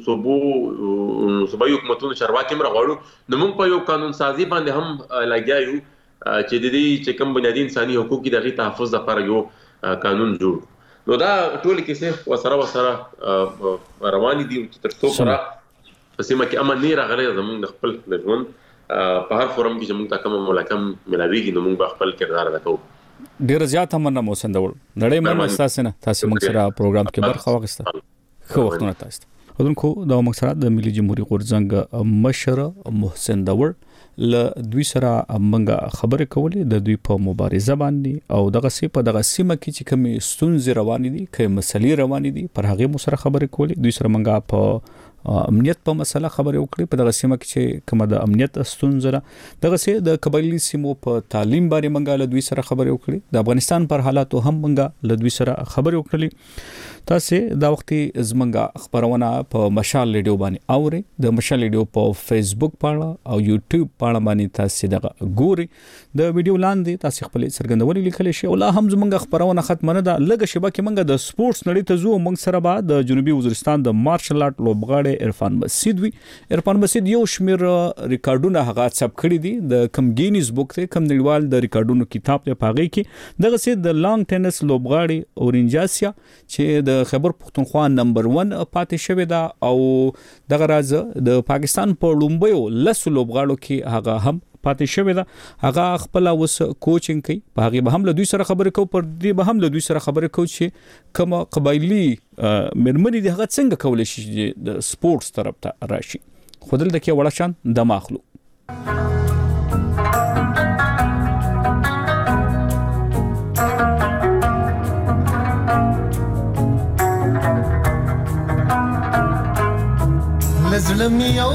ټولو صوبایي حکومتونو چارواکي هم راغواړو. نو موږ په یو قانون سازي باندې هم لګیایو چې د دې چې کوم بنیادی انساني حقوق دي دغه تحفظ لپاره یو قانون جوړ. نو دا ټول کیسه وسره رواني دي چې تر څو سره په سیمه کې امن نه راغلی زموږ خپل ژوند په هر فورم کې زموږ ته کوم ملاکم ملاويږي نو موږ خپل کردار ادا کوو. ډیر زیات مننه محسن داوړ، نړۍ مننه تاسو نه، تاسو موږ سره پروګرام کې برخه واخیسته. خو وختونه تاسو ودونکو د موږ سره د ملي جمهوریت غورځنګ مشر محسن داوړ ل دوی سره منګه خبرې کولې د دوی په مبارزه باندې او دغه سی په دغه سیمه کې چې کوم ستونزې روان دي، کوم مسلې روان دي، پر هغه مو سره خبرې کولې. دوی سره منګه په امنیت په مسله خبرې وکړې، په دغه سیمه کې چې کومه د امنیت ستونزه دغه سی د قبایلی سیمو په تعلیم باندې منګه له دوی سره خبرې وکړې، د افغانستان پر حالاتو هم منګه له دوی سره خبرې وکړې. تاسو دا وختي زمنګه خبرونه په مشال ریډیو باندې اوري، د مشال ریډیو په فیسبوک باندې او یوټیوب باندې تاسو دغه ګوري. د ویډیو لاندې تاسو خپل څرګندونې لیکل شي او لا هم زمنګه خبرونه ختمه نه ده. لږه شبکه کې منګه د سپورتس نړۍ ته زو منګ سره بعد د جنوبي وزیرستان د مارشل آرټ لوبغاړي عرفان مسید وی. عرفان مسید یو شمیر ریکارډونه هغه ثبت کړی دي د کم گینیز بوک ته کم نړیوال د ریکارډونو کتاب ته پاغي کې دغه سي د لانګ ټینس لوبغاړي اورینجاسیا چې د خیبر پختونخوا نمبر 1 پاتې شوی دا او دغه راز د پاکستان په لومبیو لس لوبغاړو کې هغه هم پاتې شوی دا. هغه خپل اوس کوچینګ کوي، په هغه به هم له دوی سره خبرې کوو، پر دې به هم له دوی سره خبرې کوو چې کوم قبایلی مرمنې دي هغه څنګه کولای شي د سپورتس طرف ته راشي. خودل د کې وړه شان د ماخلو لزلم یو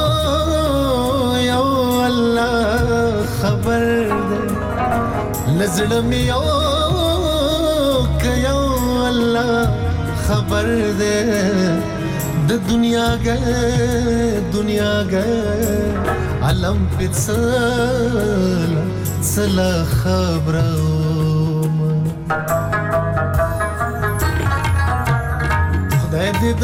الله خبر ده، لزلم یو که یو الله خبر ده، د دنیا گه علم پتسل سلا خبرم خدای دې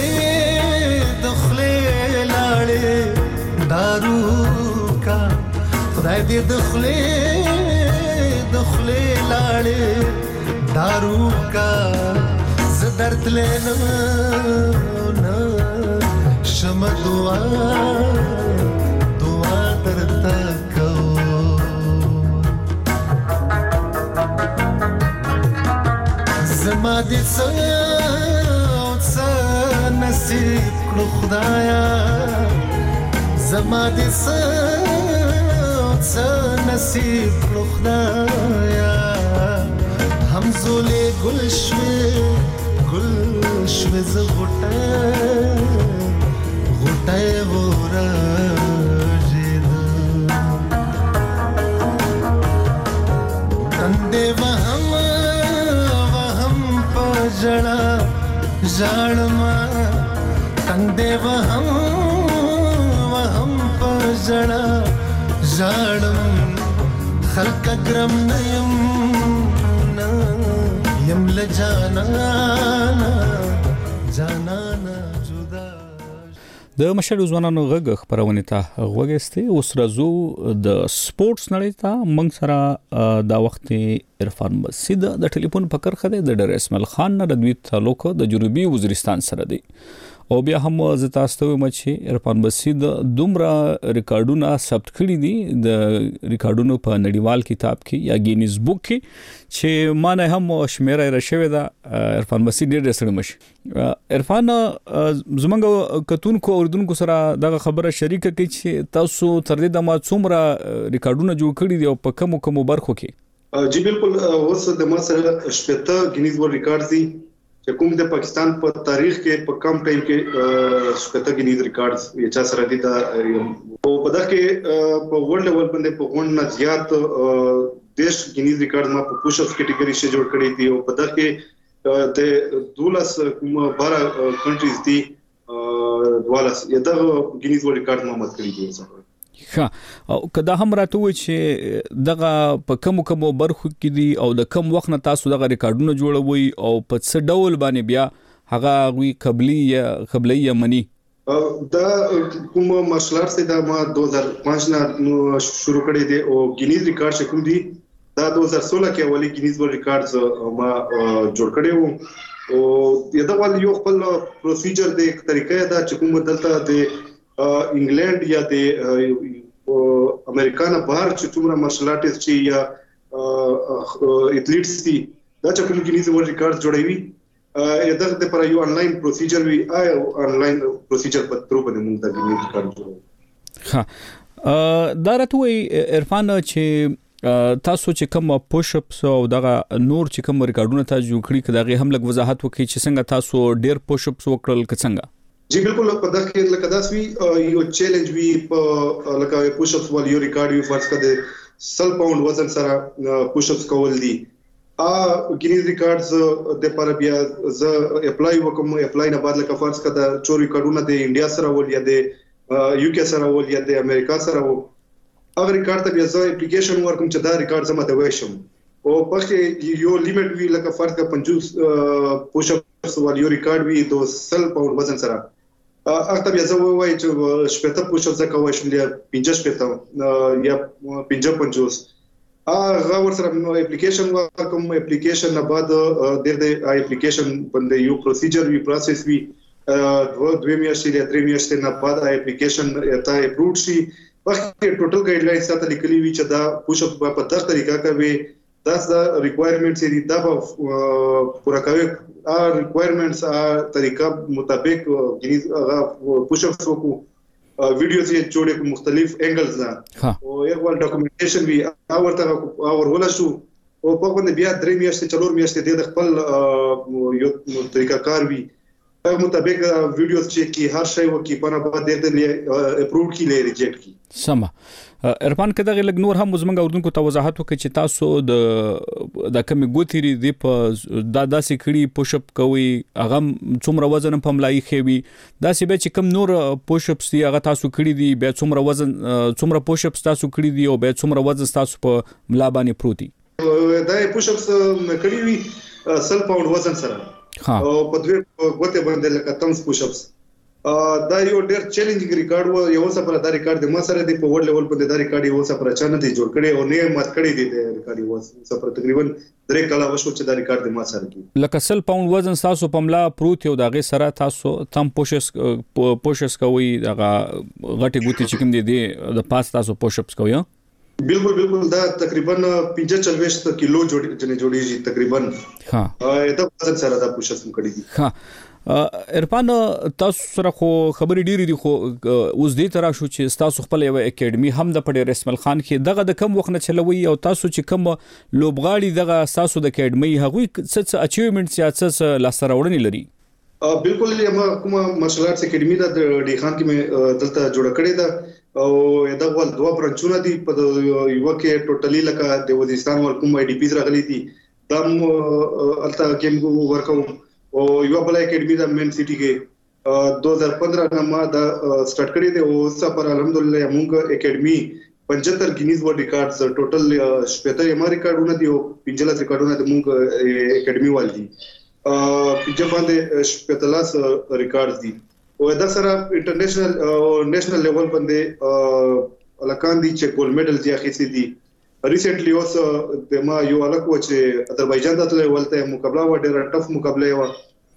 دخلی لاړې دارو کا، خدای دې دخلی لاړې دارو کا، زدرت لینا شم دعا درتا کو زما دې څه نصیب کړو خدایا زما دې څه نصیب کړو خدایا همزولې ګل شوې ز غټه ورا تندې وهم پجړه ژړما تندې وهم پجړه ژړم خلق ګرم نیم لجانا جدا د مشر ځوانانو غږ خبرونه ته غوږستي اوس راځو د سپورتس نړۍ ته موږ سره دا وخت عرفان مسید د ټلیفون پکر خده د ډر اسماعیل خان نه د دوی تعلق د جنوبي وزیرستان سره دی او بیا هم ز تاسو ته مچي عرفان مسید دومره ریکارډونه ثبت کړی دي د ریکارډونو په نړیوال کتاب کې یا گینیز بوک کې چې مانه هم شمیره راشوي دا عرفان مسید ډېر سره مش عرفان زمونږ کتونکو اوردونکو سره دا خبره شریکه کوي چې تاسو تر دې د ما څومره ریکارډونه جوړ کړی دي او په کومو برخو کې جی بالکل اوس د ما سره شپته گینیز ورلد ریکارډ دي چې کوم د پاکستان په تاریخ کې په کم ټایم کې شپته گینیز ریکارډز یې چا سره دي دا او په دغه کې په ورلد لیول باندې په غونډه نه زیات دیش گینیز ریکارډ ما په پوش اپ کیټګوري کې جوړ کړی دي او په دغه کې د 12 کنټریز دي دوالاس یو د گینیز ورلد ریکارډ ما مت کړی دي ښه او کدا هم راته وي چې دغه په کومو برخو کې دي او د کم وخت نه تاسو دغه ریکارډونه جوړوي او په څه ډول باندې بیا هغه وی قبلي یمنی دا کوم مارشل آرټس دا ما 2005 نه شروع کړی دی او گینیز ریکارډ کوم دی دا 2016 کې اولی گینیز ورلد ریکارډز ما جوړ کړی وو او دا ول یو خپل پروسیجر دی طریقې دا چې کوم دلته د انګلند یا د امریکا نه بهر چې څومره مارشل آرټس چې یا ایتلیټس دي دا چې کوم گینیز ورلد ریکارډ جوړوي دغه لپاره یو انلاین پروسیجر وی انلاین پروسیجر په تر باندې موږ د گینیز ریکارډ جوړو ها دا راته عرفان چې تاسو چې کوم پوش اپس او دغه نور چې کوم ریکارډونه تاسو جوړ کړی کداغه هم لږ وضاحت وکړي چې څنګه تاسو ډیر پوش اپس وکړل څنګه جی بالکل په دغه کې لکه داس وی یو چیلنج وی په لکه پوش اپس ول یو ریکارډ وی فرض کړه 100 پاوند وزن سره پوش اپس کول دي گینیز ریکارډز د پر بیا ز اپلای وکم اپلای نه بعد لکه فرض کړه چې ریکارډونه د انډیا سره ول یا د یو کې سره ول یا د امریکا سره ول هغه ریکارډ ته بیا ز اپلیکیشن ورکوم چې دا ریکارډ زما ته وښم او په کې یو لیمټ وی لکه فرض کړه 50 پوش اپس ول یو ریکارډ وی 200 پاوند وزن سره اته بیا زه وای چې شپته پوش اپ زکه شملیا 50 یا 55 هغه ور سره اپلیکیشن کوم اپلیکیشن نه بعد د اپلیکیشن باندې یو پروسیجر وی پروسس وی 2 میاشتې یا 3 میاشتې نه بعد اپلیکیشن ته اپروډ شي وخت ټوټل ګایډلاینز سره لیکلي وی چې دا پوش اپ په دغه طریقه کوي دا ریکوایرمنټس دي دا پورا کوي ریکوایرمنټس طریقه مطابق گینیز پوش اپ وکړو ویډیوز یې جوړې مختلف انګلز نه او یو ول ډاکومېنټیشن وی اور ولا شو او په باندې بیا 3 میاشتې 4 میاشتې د خپل یو طریقه کار وی په مطابق ویډیوز چې کی هر شی وکي په نه بعد د اپروډ کی لري ریجیکټ کی سم عرفان کده لګ نور هم زمونږ اردوونکو ته وضاحت وکړي چې تاسو د کمی ګوتری دی په داسې کړي پوش اپ کوي هغه څومره وزن په ملای خوي داسې به چې کم نور پوش اپس دی هغه تاسو کړی دی به څومره وزن څومره پوش اپس تاسو کړی دی او به څومره وزن تاسو په ملا باندې پروتي دا پوش اپس کړی وی 100 پاوند وزن سره او په دوه غوته باندې لکه تمس پوش اپس دا یو ډېر چیلنجینګ ریکارډ و یو څه پر دا ریکارډ د ما سره د په ورلد لیول باندې دا ریکارډ یو څه پر چانه دی جوړ کړي او نه مات کړي دي د ریکارډ یو څه پر تقریبا 3 کاله وشو چې دا ریکارډ د ما سره دی لکه 100 پاوند وزن تاسو په ملا پروت یو دغه سره تاسو تم پوشس کوي دغه غټي ګوتی چې کوم دي د پاس تاسو پوش اپس کوي بالکل دا تقریبا 45 کیلو جوړیږي تقریبا. ها دا وزن سره دا پوشش کړی دي. ها عرفان تاسو سره خو خبرې ډېری دي خو اوس دې ترا شو چې تاسو خپل یو اکیډمي هم د پډې رسمل خان کې دغه د کم وخت نه چلوي او تاسو چې کم لوبغاړي دغه تاسو د اکیډمي هغوی څه اچیومنټس یا څه لاسته راوړنې لري؟ بالکل یم کومه مارشل آرټس اکیډمي د ډی خان کې مې دلته جوړ کړې ده او دا ول دوه برانچونه دي په یو کې ټوټلی لکه د وزیرستان ور کوم آی ډی پیز راغلي دي دم الته کې ورکوم او یو بل اکیډمي د مین سټي کې 2015 نه ما دا سٹارټ کړی دی او اوس پر الحمدلله موږ اکیډمي 75 گینیز ورلد ریکارډز ټوټل شپته یې ما ریکارډونه دي او 15 ریکارډونه د موږ اکیډمي والدي په باندې شپتلاس ریکارډز دي او دا سره انټرنیشنل او نېشنل لیول باندې الکان دي چې ګولډ میډل ځای اخیستي دي. ریسنټلی اوس د ما یو الکو چې اذربایجان ته ولته مقابله و ډېر ټف مقابله و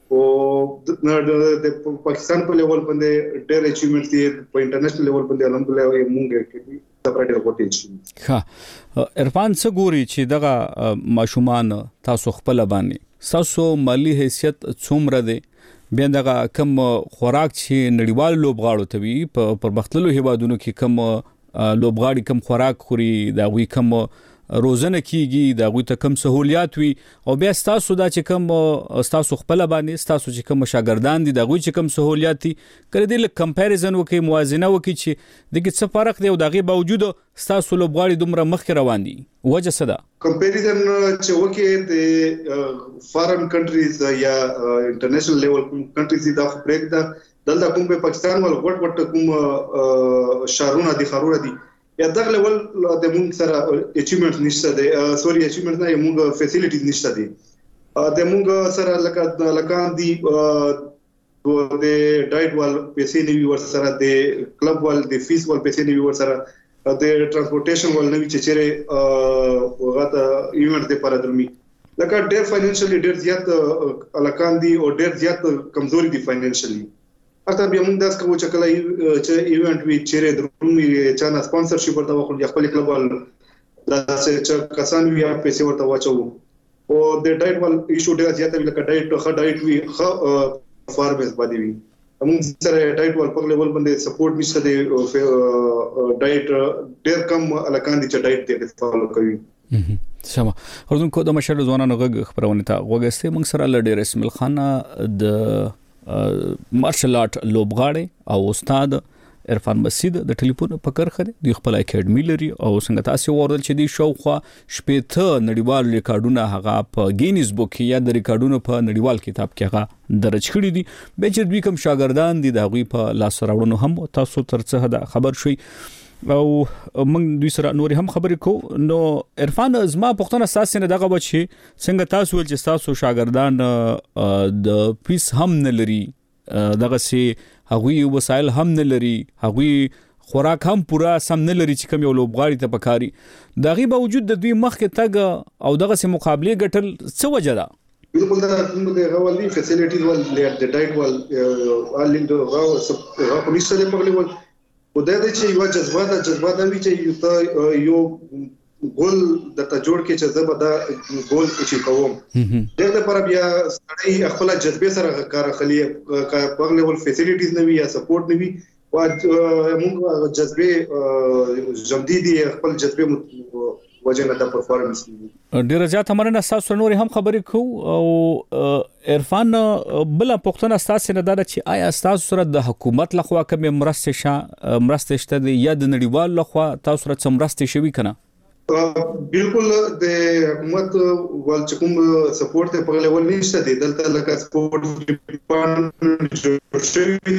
او د پاکستان په لیول باندې ډېر اچیومنټس دي په انټرنیشنل لیول باندې الحمدلله موږ کې سپریټ ورکوټی شي. ها عرفان څه ګوري چې دغه ماشومان تاسو خپل باندې تاسو مالی حیثیت څومره دی بیا دغه کم خوراک چې نړیوال لوبغاړو ته وي په پرمختللو هیوادونو کې کم لوبغاړي کم خوراک خوري دا وی کم روزنه کیږي دا وی ته کم سہولیات وي او بیا تاسو دا چې کم تاسو خپل باندې تاسو چې کم شاګردان دي دا وی چې کم سہولیات دي کړي د کمپیریزن وکي موازنه وکي چې دغه څه فرق دی او دغه باوجود تاسو لوبغاړي دومره مخ روان دي وجه څه ده؟ کمپیریزن چې وکي د فارن کنټریز یا انټرنیشنل لیول کنټریز دا بریک دا دلته کوم په پاکستان ول غټ کوم شارونه دي خارونه دي یا دغه لیول د موږ سره اچیومنټ نشته دي سوري اچیومنټ نه موږ فیسیلیټیز نشته دي د موږ سره لکان دي د ډایټ وال پیسې نیوي ور سره د کلب وال د فیس وال پیسې نیوي ور سره د ټرانسپورټیشن وال نوي چې چیرې وغته ایونت د پر درمي لکه ډېر فاینانشلی ډېر زیات الکان دي او ډېر زیات کمزوري دي فاینانشلی. اته بیا موږ داس کوو چې کله چې ایونت وی چیرې درومي چې نه سپانسرشپ ورته وکړو خپل کلب وال دا چې کسان وی پیسې ورته واچو او د ډایټ وال ایشو ډېر زیات وی لکه ډایټ وی فارمز باندې وی موږ سره ډایټ وال په لیول باندې سپورټ نشته دی ډایټ ډېر کم الکان دي چې ډایټ دې فالو کوي. سما اردوونکو د مشر ځوانانو غږ خبرونه ته وګسته موږ سره لډیر اسماعیل خان د مارشل آرټ لوبغاړي او استاد عرفان مسید د ټلیفون په کرخه دی خپل اکیډمي لري او څنګه تاسو ورول چې دی شوخه شپته نړیوال ریکارډونه هغه په گینیز بوک یا د ریکارډونو په نړیوال کتاب کې هغه درج کړی دي به چې دوی کوم شاګردان دي د غوي په لاس راوړنو هم تاسو ترڅه دا خبر شوي او موږ دوی سره نور هم خبرې کو. نو عرفان زما پښتنه اساس نه دغه بچي څنګه تاسو ول چې تاسو شاګردان د فیس هم نه لري دغه سي هغوی وسایل هم نه لري هغوی خوراک هم پورا سم نه لري چې کوم یو لوبغاړي ته پکاري دغه باوجود د دوی مخ کې تګ او دغه سي مقابله ګټل څه وجه ده؟ بالکل دا د غوالي فیسیلیټیز ول د ډایټ ول الین د غو پولیس سره په لیول او دا چې یو جذبه دا وی چې یو ګول د ته جوړ کې چې زبر دا ګول چې کوم دغه لپاره بیا سړی خپل جذبه سره کار خلی په لیول فیسیلیټیز نه وي یا سپورټ نه وي او موږ جذبه جمدی دي خپل جذبه وجنه د پرفارمنس ډیر زیات مرنه تاسو نور هم خبرې کو او عرفان بل پښتون تاسو نه دا چې آیا تاسو سره د حکومت لخوا کوم مرسته شته یا د نړیوال لخوا تاسو سره څه مرسته شوي کنه؟ بالکل د حکومت ول چې کوم سپورټ ته په لیول نشته دي دلته لکه سپورټ ډپارټمنټ جوړ شوی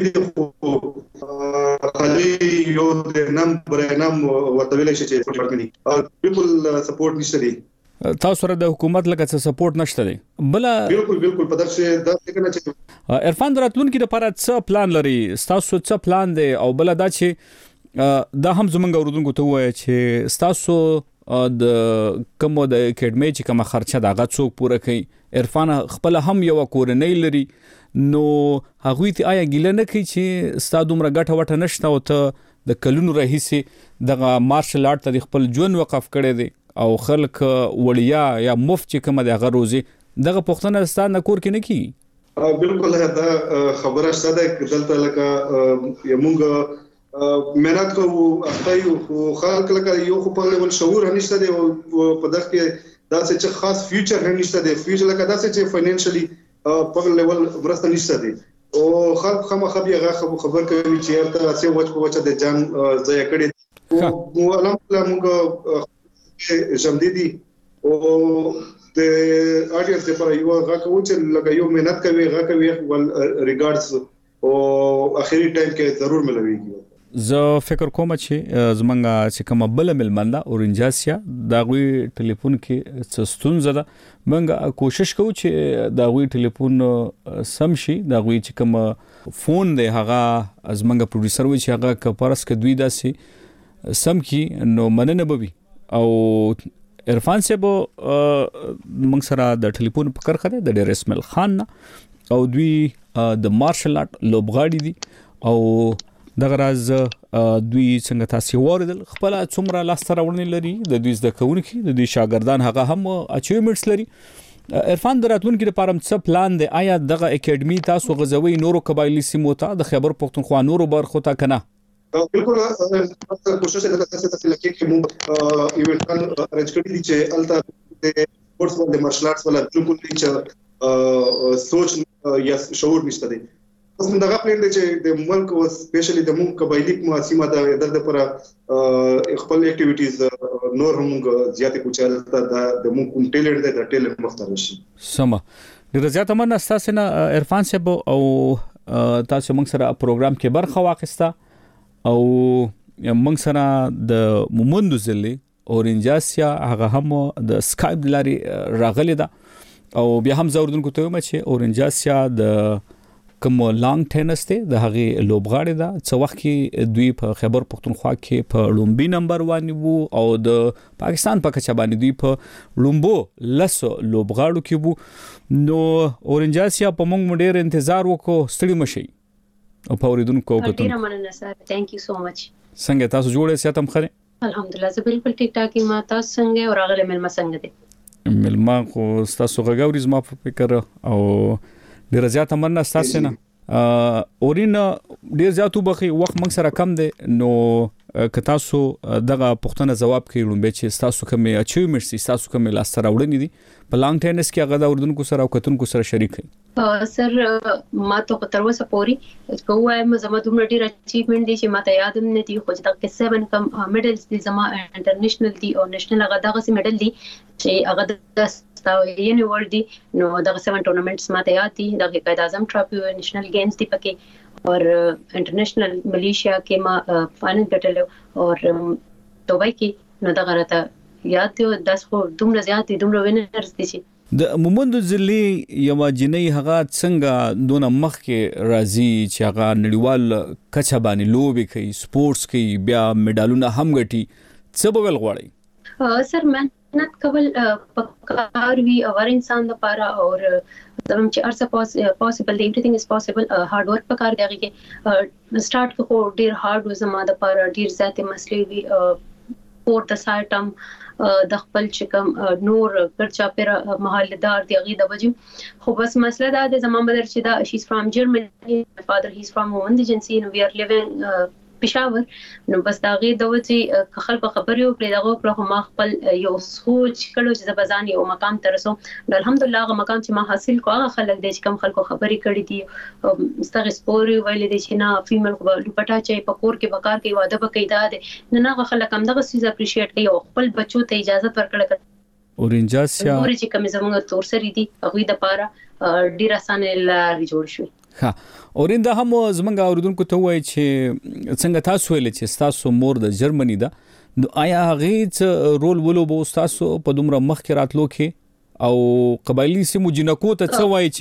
دی خالي یو د نام برنام ورته ویل شي چې ډپارټمنټ بالکل سپورټ نشته دي تاسو سره د حکومت لکه څه سپورټ نشته دی بل بالکل په درشه دا څنګه چې عرفان دراتلونکو لپاره څه پلان لري تاسو څه پلان دی او بل دا چې دا هم زمونږ اوردونکو ته وایي چې تاسو د کوم د اکیډمي چې کوم خرچه دا غا څوک پوره کوي عرفان خپل هم یو کورنۍ لري نو هغه ته آیا ګیله نه کوي چې ستاسو دومره ګټه وټه نشته او ته د کلونو راهیسې د مارشل آرټ ته خپل ژوند وقف کړی دی او خلک وړیا یا مفت چې کوم د غروزي دغه پښتنه ستانه کور کې نه کی بالکل دا خبره شته دلته لکه یمونګ مهنت کوو خو خلک لکه یو خو په لول شعور هنيشته دی او په دغه کې دا چې خاص فیوچر هنيشته دی فیوچر لکه دا چې فاینانشلی په لول ورسته نشته دی او خلک خامخا بیا خبر کوي چې ارته څه وچ د جان ځای کړي او الحمدلله موږ جمديدي او د اډینس لپاره یو غاکو چې لکه یو مهنت کوي غاکوي ول ریګارډز او اخري ټایم کې ضرور ملويږي زه فکر کوم چې زمونږه چې کومه بل ملمنده اورنجاسیا داغوي ټلیفون کې څستون زده مونږه کوشش کوو چې داغوي ټلیفون سم شي داغوي چې کوم فون دی هغه زمونږه پروډوسر وي چې هغه کپارس کې دوی داسي سم کی نو مننه بوي او عرفان صاحب موږ سره د ټلیفون په کار خده د ډیر اسماعیل خان او دوی د مارشل آرټ لوبغاړي دي او دغه راز دوی څنګه تاسو وردل خپل څومره لاسته راوړنې لري د دوی زده کوونکي د دوی شاګردان هغه هم اچیومنټس لري عرفان دراتون کې لپاره څه پلان دی آیا دغه اکیډمي تاسو غزوي نورو قبایلی سیمو ته د خیبر پختونخوا نورو برخو ته کنه بالکل کوشش د تاسو لکه کې مو ایونت ارنج کړی دي چې الته د سپورتس باندې مارشل آرټس ولا بالکل چې سوچ یا شعور نشته دي اوس دغه پلان دی چې د ملک او سپیشلی د مونږ قبایلی سیمه د درد لپاره خپل اکټیویټیز نور هم زیاتې کوچال د مونږ کوم ټیلنټ دی د ټیلنټ مختار شي سم ډیر زیات مننه تاسو نه عرفان صاحب او تاسو موږ سره پروګرام کې برخه واخیسته او موږ سره د مومندو ځلې اورنجاسیا هغه هم د سکایپ لاري راغلی دا او بیا هم زوردونکو ته وایم چې اورنجاسیا د کوم لانګ ټینس ته د هغه لوبغاړي دا څو وخت کې دوی په خیبر پختونخوا کې په لومبي نمبر باندې وو او د پاکستان په کچه باندې دوی په لومبو لس لوبغاړو کې وو نو اورنجاسیا په موږ ډېر انتظار وکړو ستړي مشي او په اوریدونکو کوته ډیر مننه سر ثانک یو سو مچ څنګه تاسو جوړه ساتم خره الحمدلله زه بالکل ټیک ټاک ما تاسو څنګه او راغله ملما څنګه دي ملما خو تاسو غوړي زما په فکر او ډیر زیات مننه تاسو نه اورین ډیر زیات وبخي وخت موږ سره کم دی نو که تاسو دغه پښتنه جواب کوي لومبه چې تاسو کوم اچیومنټس تاسو کوم لاسته راوړنې دي په لانګ ټینس کې هغه د اردوونکو سره او کتونکو سره شریک کړي سر ما ته تر اوسه پوري کوم زما دومره ډیر اچیومنټ دي چې ما ته یاد نه دي خو چې دا 7 کم میډلز دي زما انټرنیشنل دي او نېشنل هغه دغه سي میډل دي چې هغه د ستاوینه ور دي نو دغه 7 ټورنمنټس ما ته یاد دي د قائد اعظم ټرافي نېشنل گیمز دي پکې اور انټرنیشنل ملیشیا کې ما فائنل ګټلو اور دوبۍ کې نو دغه راته یاد دی 10 خو دومره زیات دي دومره وینرز دي چې د مومندو ځلې یو جنۍ هغه څنګه دونه مخ کې راځي چې هغه نړیوال کچه باندې لوبي کوي سپورتس کوي بیا میډالونه هم ګټي څه به ول غواړي سر مهنت کول پکار وی او انسان لپاره اور زموږ چې ارڅه پوسیبل دی ایوریثینګ از پوسیبل هارد ورک پکار دی کې سٹارټ کو ډیر هارد و زما د لپاره ډیر زیات مسلې وی پور د سایټم د خپل چکم نور ګرچا پر محلدار دی غي د وجه خو بس مسله دا د زما مدر چې دا شي فرام جرمني فادر هیز فرام وند ایجنسی نو وی ار لیوینګ پېښور نو بس دا غي د وجه خلک خبرې وکړي دغه په ما خپل یو سوچ کړو چې زبزاني او مقام ترسو الحمدلله هغه مقام چې ما حاصل کو هغه خلک د کم خلکو خبرې کړې دي ستغه سپوري ویلې دي چې نه فیمل کو لپټا چې پکور کې بکار کې واده بکې دا نه هغه خلک هم دغه سیز اپریشیټ کوي او خپل بچو ته اجازه ورکړه اورنجاسیا نور چې کوم زموږ تور سری دي هغه د پاره ډیر اسانه لاري جوړ شو ها اوریندا هم زمونږ اوریدونکو ته وایي چې څنګه تاسو ویل چې تاسو مور د جرمني ده نو آیا هغه رول ولوبو تاسو په دومره مخ کې راتلو کې او قبایلی سیمو جنکو ته څه وایي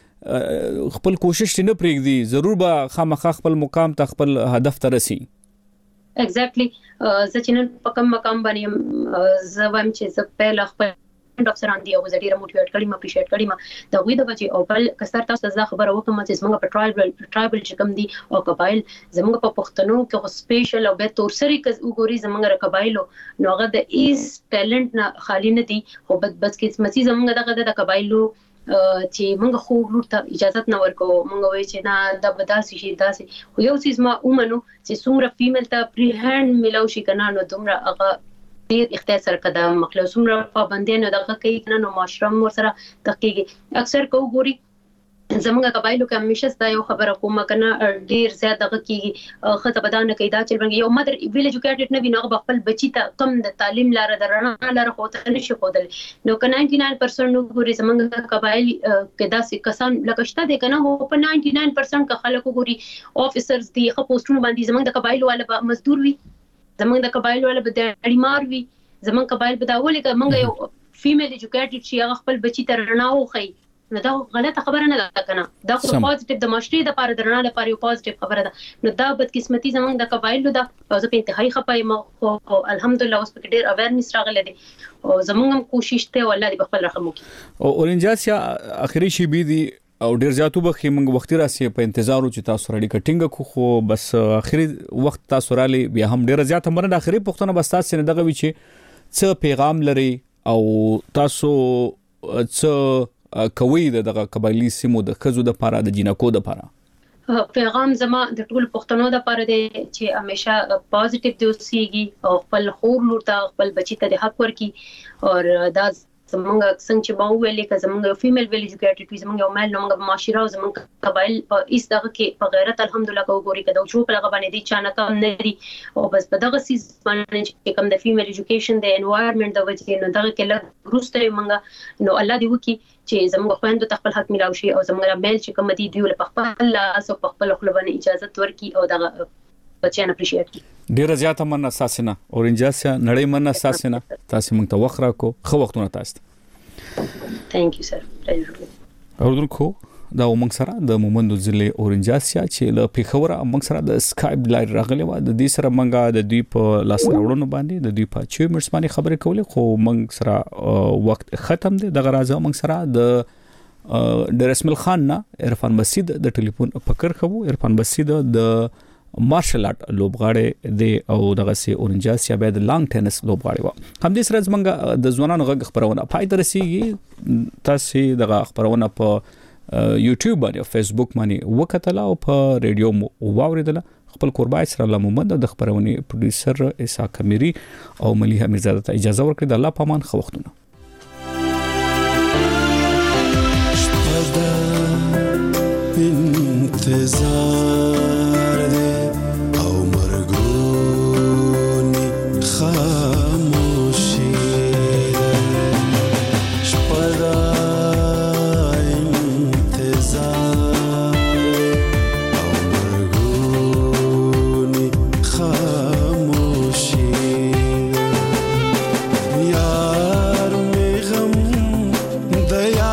چې خپل کوشش نه پرېږدي ضرور به خامخا خپل مقام ته خپل هدف ته رسي ایگزیکټلی زه چې نن په کوم مقام باندې زه وایم چې زه په خپل ګورنمنت افسران دي او ډیره موټیویټ کړي ما اپریشیټ کړي ما دا وې د وجه او بل کثر تاسو ته خبره وکم چې زموږ په ټرایبل چې کوم دي او قبایل زموږ په پښتنو کې خو سپیشل او به تورسري وګوري زموږ قبایلو نو هغه د ایز ټیلنت نه خالی نه دي خو بس قسمتي زموږ د قبایلو چې موږ خو لور ته اجازه نه ورکو موږ وایي چې نه د بداسي شي داسي خو یو چیز ما ومنو چې څومره فیمیل ته پری هاند ملو شي کنه نو دومره هغه ډیر اختیار سره قدم مخلو څومره پابندۍ نه دغه کوي کنه نو معاشره مور سره تحقیق اکثر کو ګوري زمونږ قبایلو کې همیشه ستا یو خبره کومه کنه ډیر زیات دغه کیږي خطه بدانه کیدا چې بنګ یو مدر ویل ایجوکیټډ نه وي نو خپل بچی ته کم د تعلیم لاره درنه لاره خوته نشي خودل نو که 99% نو ګوري زمونږ قبایل کې داسې کسان لکهشته دي کنه هو په 99% کا خلکو ګوري افیسرز دي خو پوسټونه باندې زمونږ د قبایل والا مزدور وي زمونږ د قبایل والا به د اړمار وي زمونږ قبایل به دا ولې کمنګ یو فیمیل ایجوکیټډ شي هغه خپل بچی ته رڼا وخی نو دا غلطه خبره نه ده کنه دا خو پوزټیو د معاشري د لپاره درنه لپاره یو پوزټیو خبره ده نو دا بدقسمتي زمونږ د قبایلو دا او زه په انتهایی خپایم او الحمدلله اوس په ډیر اویرنس راغله دي او زمونږ کوشش ته والله دې بخل رحم وکړي او اورنجاسیا اخري شی بي دي او ډیر زیاتو بخې موږ وخت راسي په انتظار چې تاسو راډي کټینګ کو خو بس اخري وخت تاسو را لې بیا هم ډیر زیات مرنه اخري پښتنه بس تاسو نه دغه وی چې څه پیغام لري او تاسو څه کوي دغه قبایلی سیمو د خزو د لپاره د جنکو د لپاره پیغام زما د ټول پښتنو د لپاره دی چې همیشه پوزټیو دی اوسېږي او خپل خور لور ته خپل بچی ته د حق ورکي او دا زمونږ څنګه چې باو ویلې که زمونږ فیمیل ویل ایجوکیټډ وي زمونږ یو مال نو موږ معاشره او زمونږ قبایل په ایس دغه کې په غیرت الحمدلله کو ګوري کده چې په لغه باندې دي چانه کم نه دي او بس په دغه سیس باندې چې کوم د فیمیل ایجوکیشن د انوایرنمنت د وجې نو دغه کې لږ روسته موږ نو الله دې وکي چې زموږ خويندو ته خپل حق ملاوي شي او زموږ میل چې کوم دي دیول په خپل لاس او په خپل خپلونه اجازه ورکي او دغه بچیان اپریشیټ کی ډیر زیاته من اساسنه اورنجاسیا نړۍ من اساسنه تاسو موږ ته وخت راکو خو وختونه تاسو ثانک یو سر اردن کو دا موږ سره د مومندو ضلع اورنجاسیا چې له پیښور موږ سره د اسکایپ لایو راغلی و د دې سره موږ د دوی په لاس راوړنو باندې د دوی په اچیومنټس باندې خبرې کولې خو موږ سره وخت ختم دی دغه راځه موږ سره د رسمل خان نه عرفان مسید د ټلیفون فکر خو عرفان مسید د مارشل آرټ لوبغاړي دی او دغه سي اورنجاسیا به د لانګ ټینس لوبغاړي و هم دې سره زمونږ د ځوانانو غږ خبرونه پای ترسيږي تاسو دغه خبرونه په یوټیوب باندې او فیسبوک باندې وکټل او په ریډیو واوریدل خپل قربای سره لمومند د خبرونه پروډوسر عیسی کمیری او مليحه میرزاده ته اجازه ورکړه د الله پامان خو وختونه انتظار دے او مرگونی خاموشی دے شپدا انتظار دے او مرگونی خاموشی دے یار میں غم دیا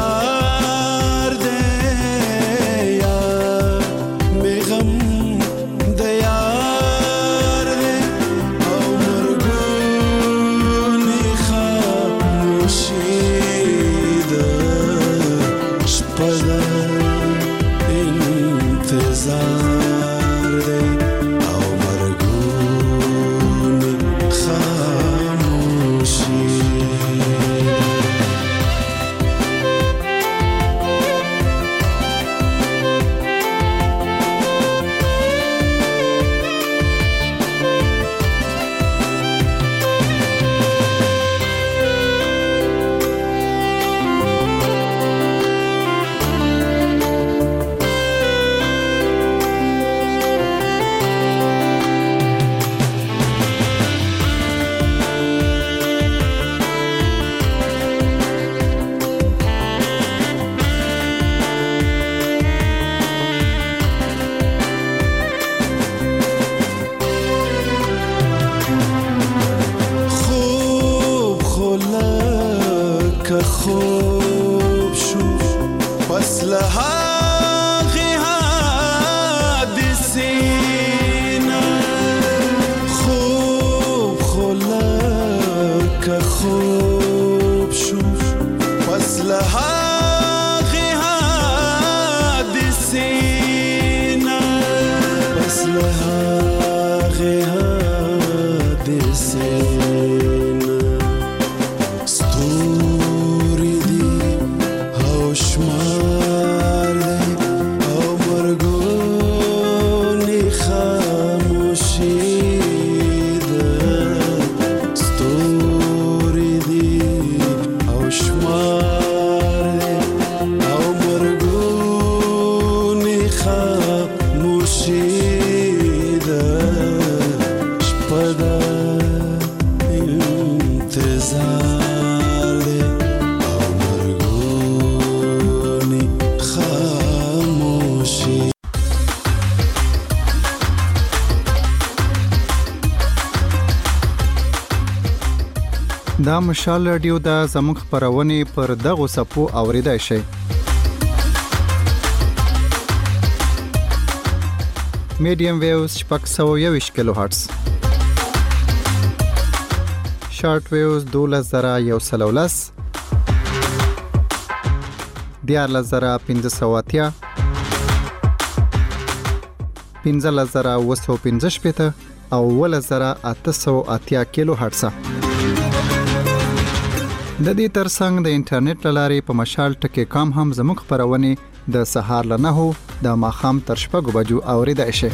خوب شو پس لهاغی حادثینا خوب خلک خوب شو پس له هغې حادثې نه پس له هغې حادثې نه ستوري دي او شمار دی او مرګونې خاموشي ده ستوري دي او شمار دی او مرګونې خاموشي ده شپه ده انتظار دی او مرګونې خاموشي دا مشال رادیو دا زموږ خبرونه پر دغه صفو اوریدای شي میډیم ویوز 621 کیلو هرتز شارټ ویوز 12113 14580 15915 او 1880 کیلو هرتز د دې ترڅنګ د انټرنیټ لارې په مشال ټکی کام هم زموږ خبرونه د سهار ل 9 د ماخام تر شپږ بجو اوریدای شي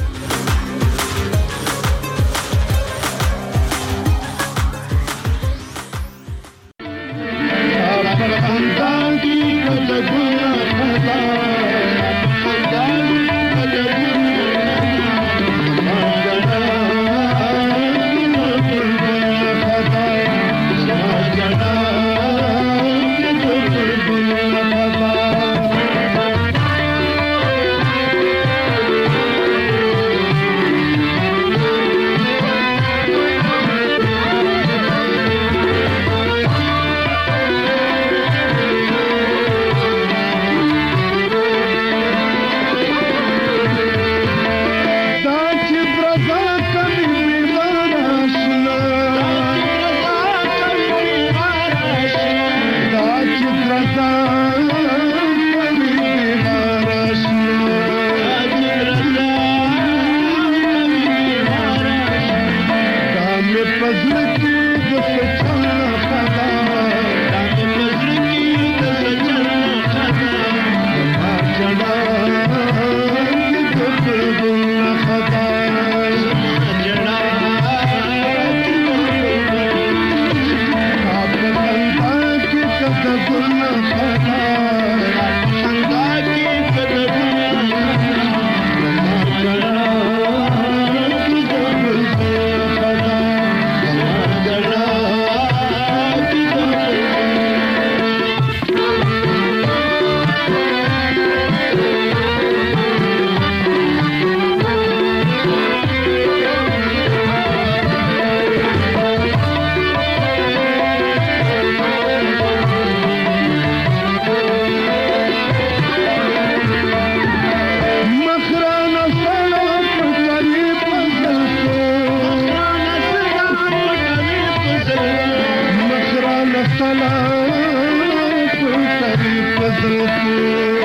Salam,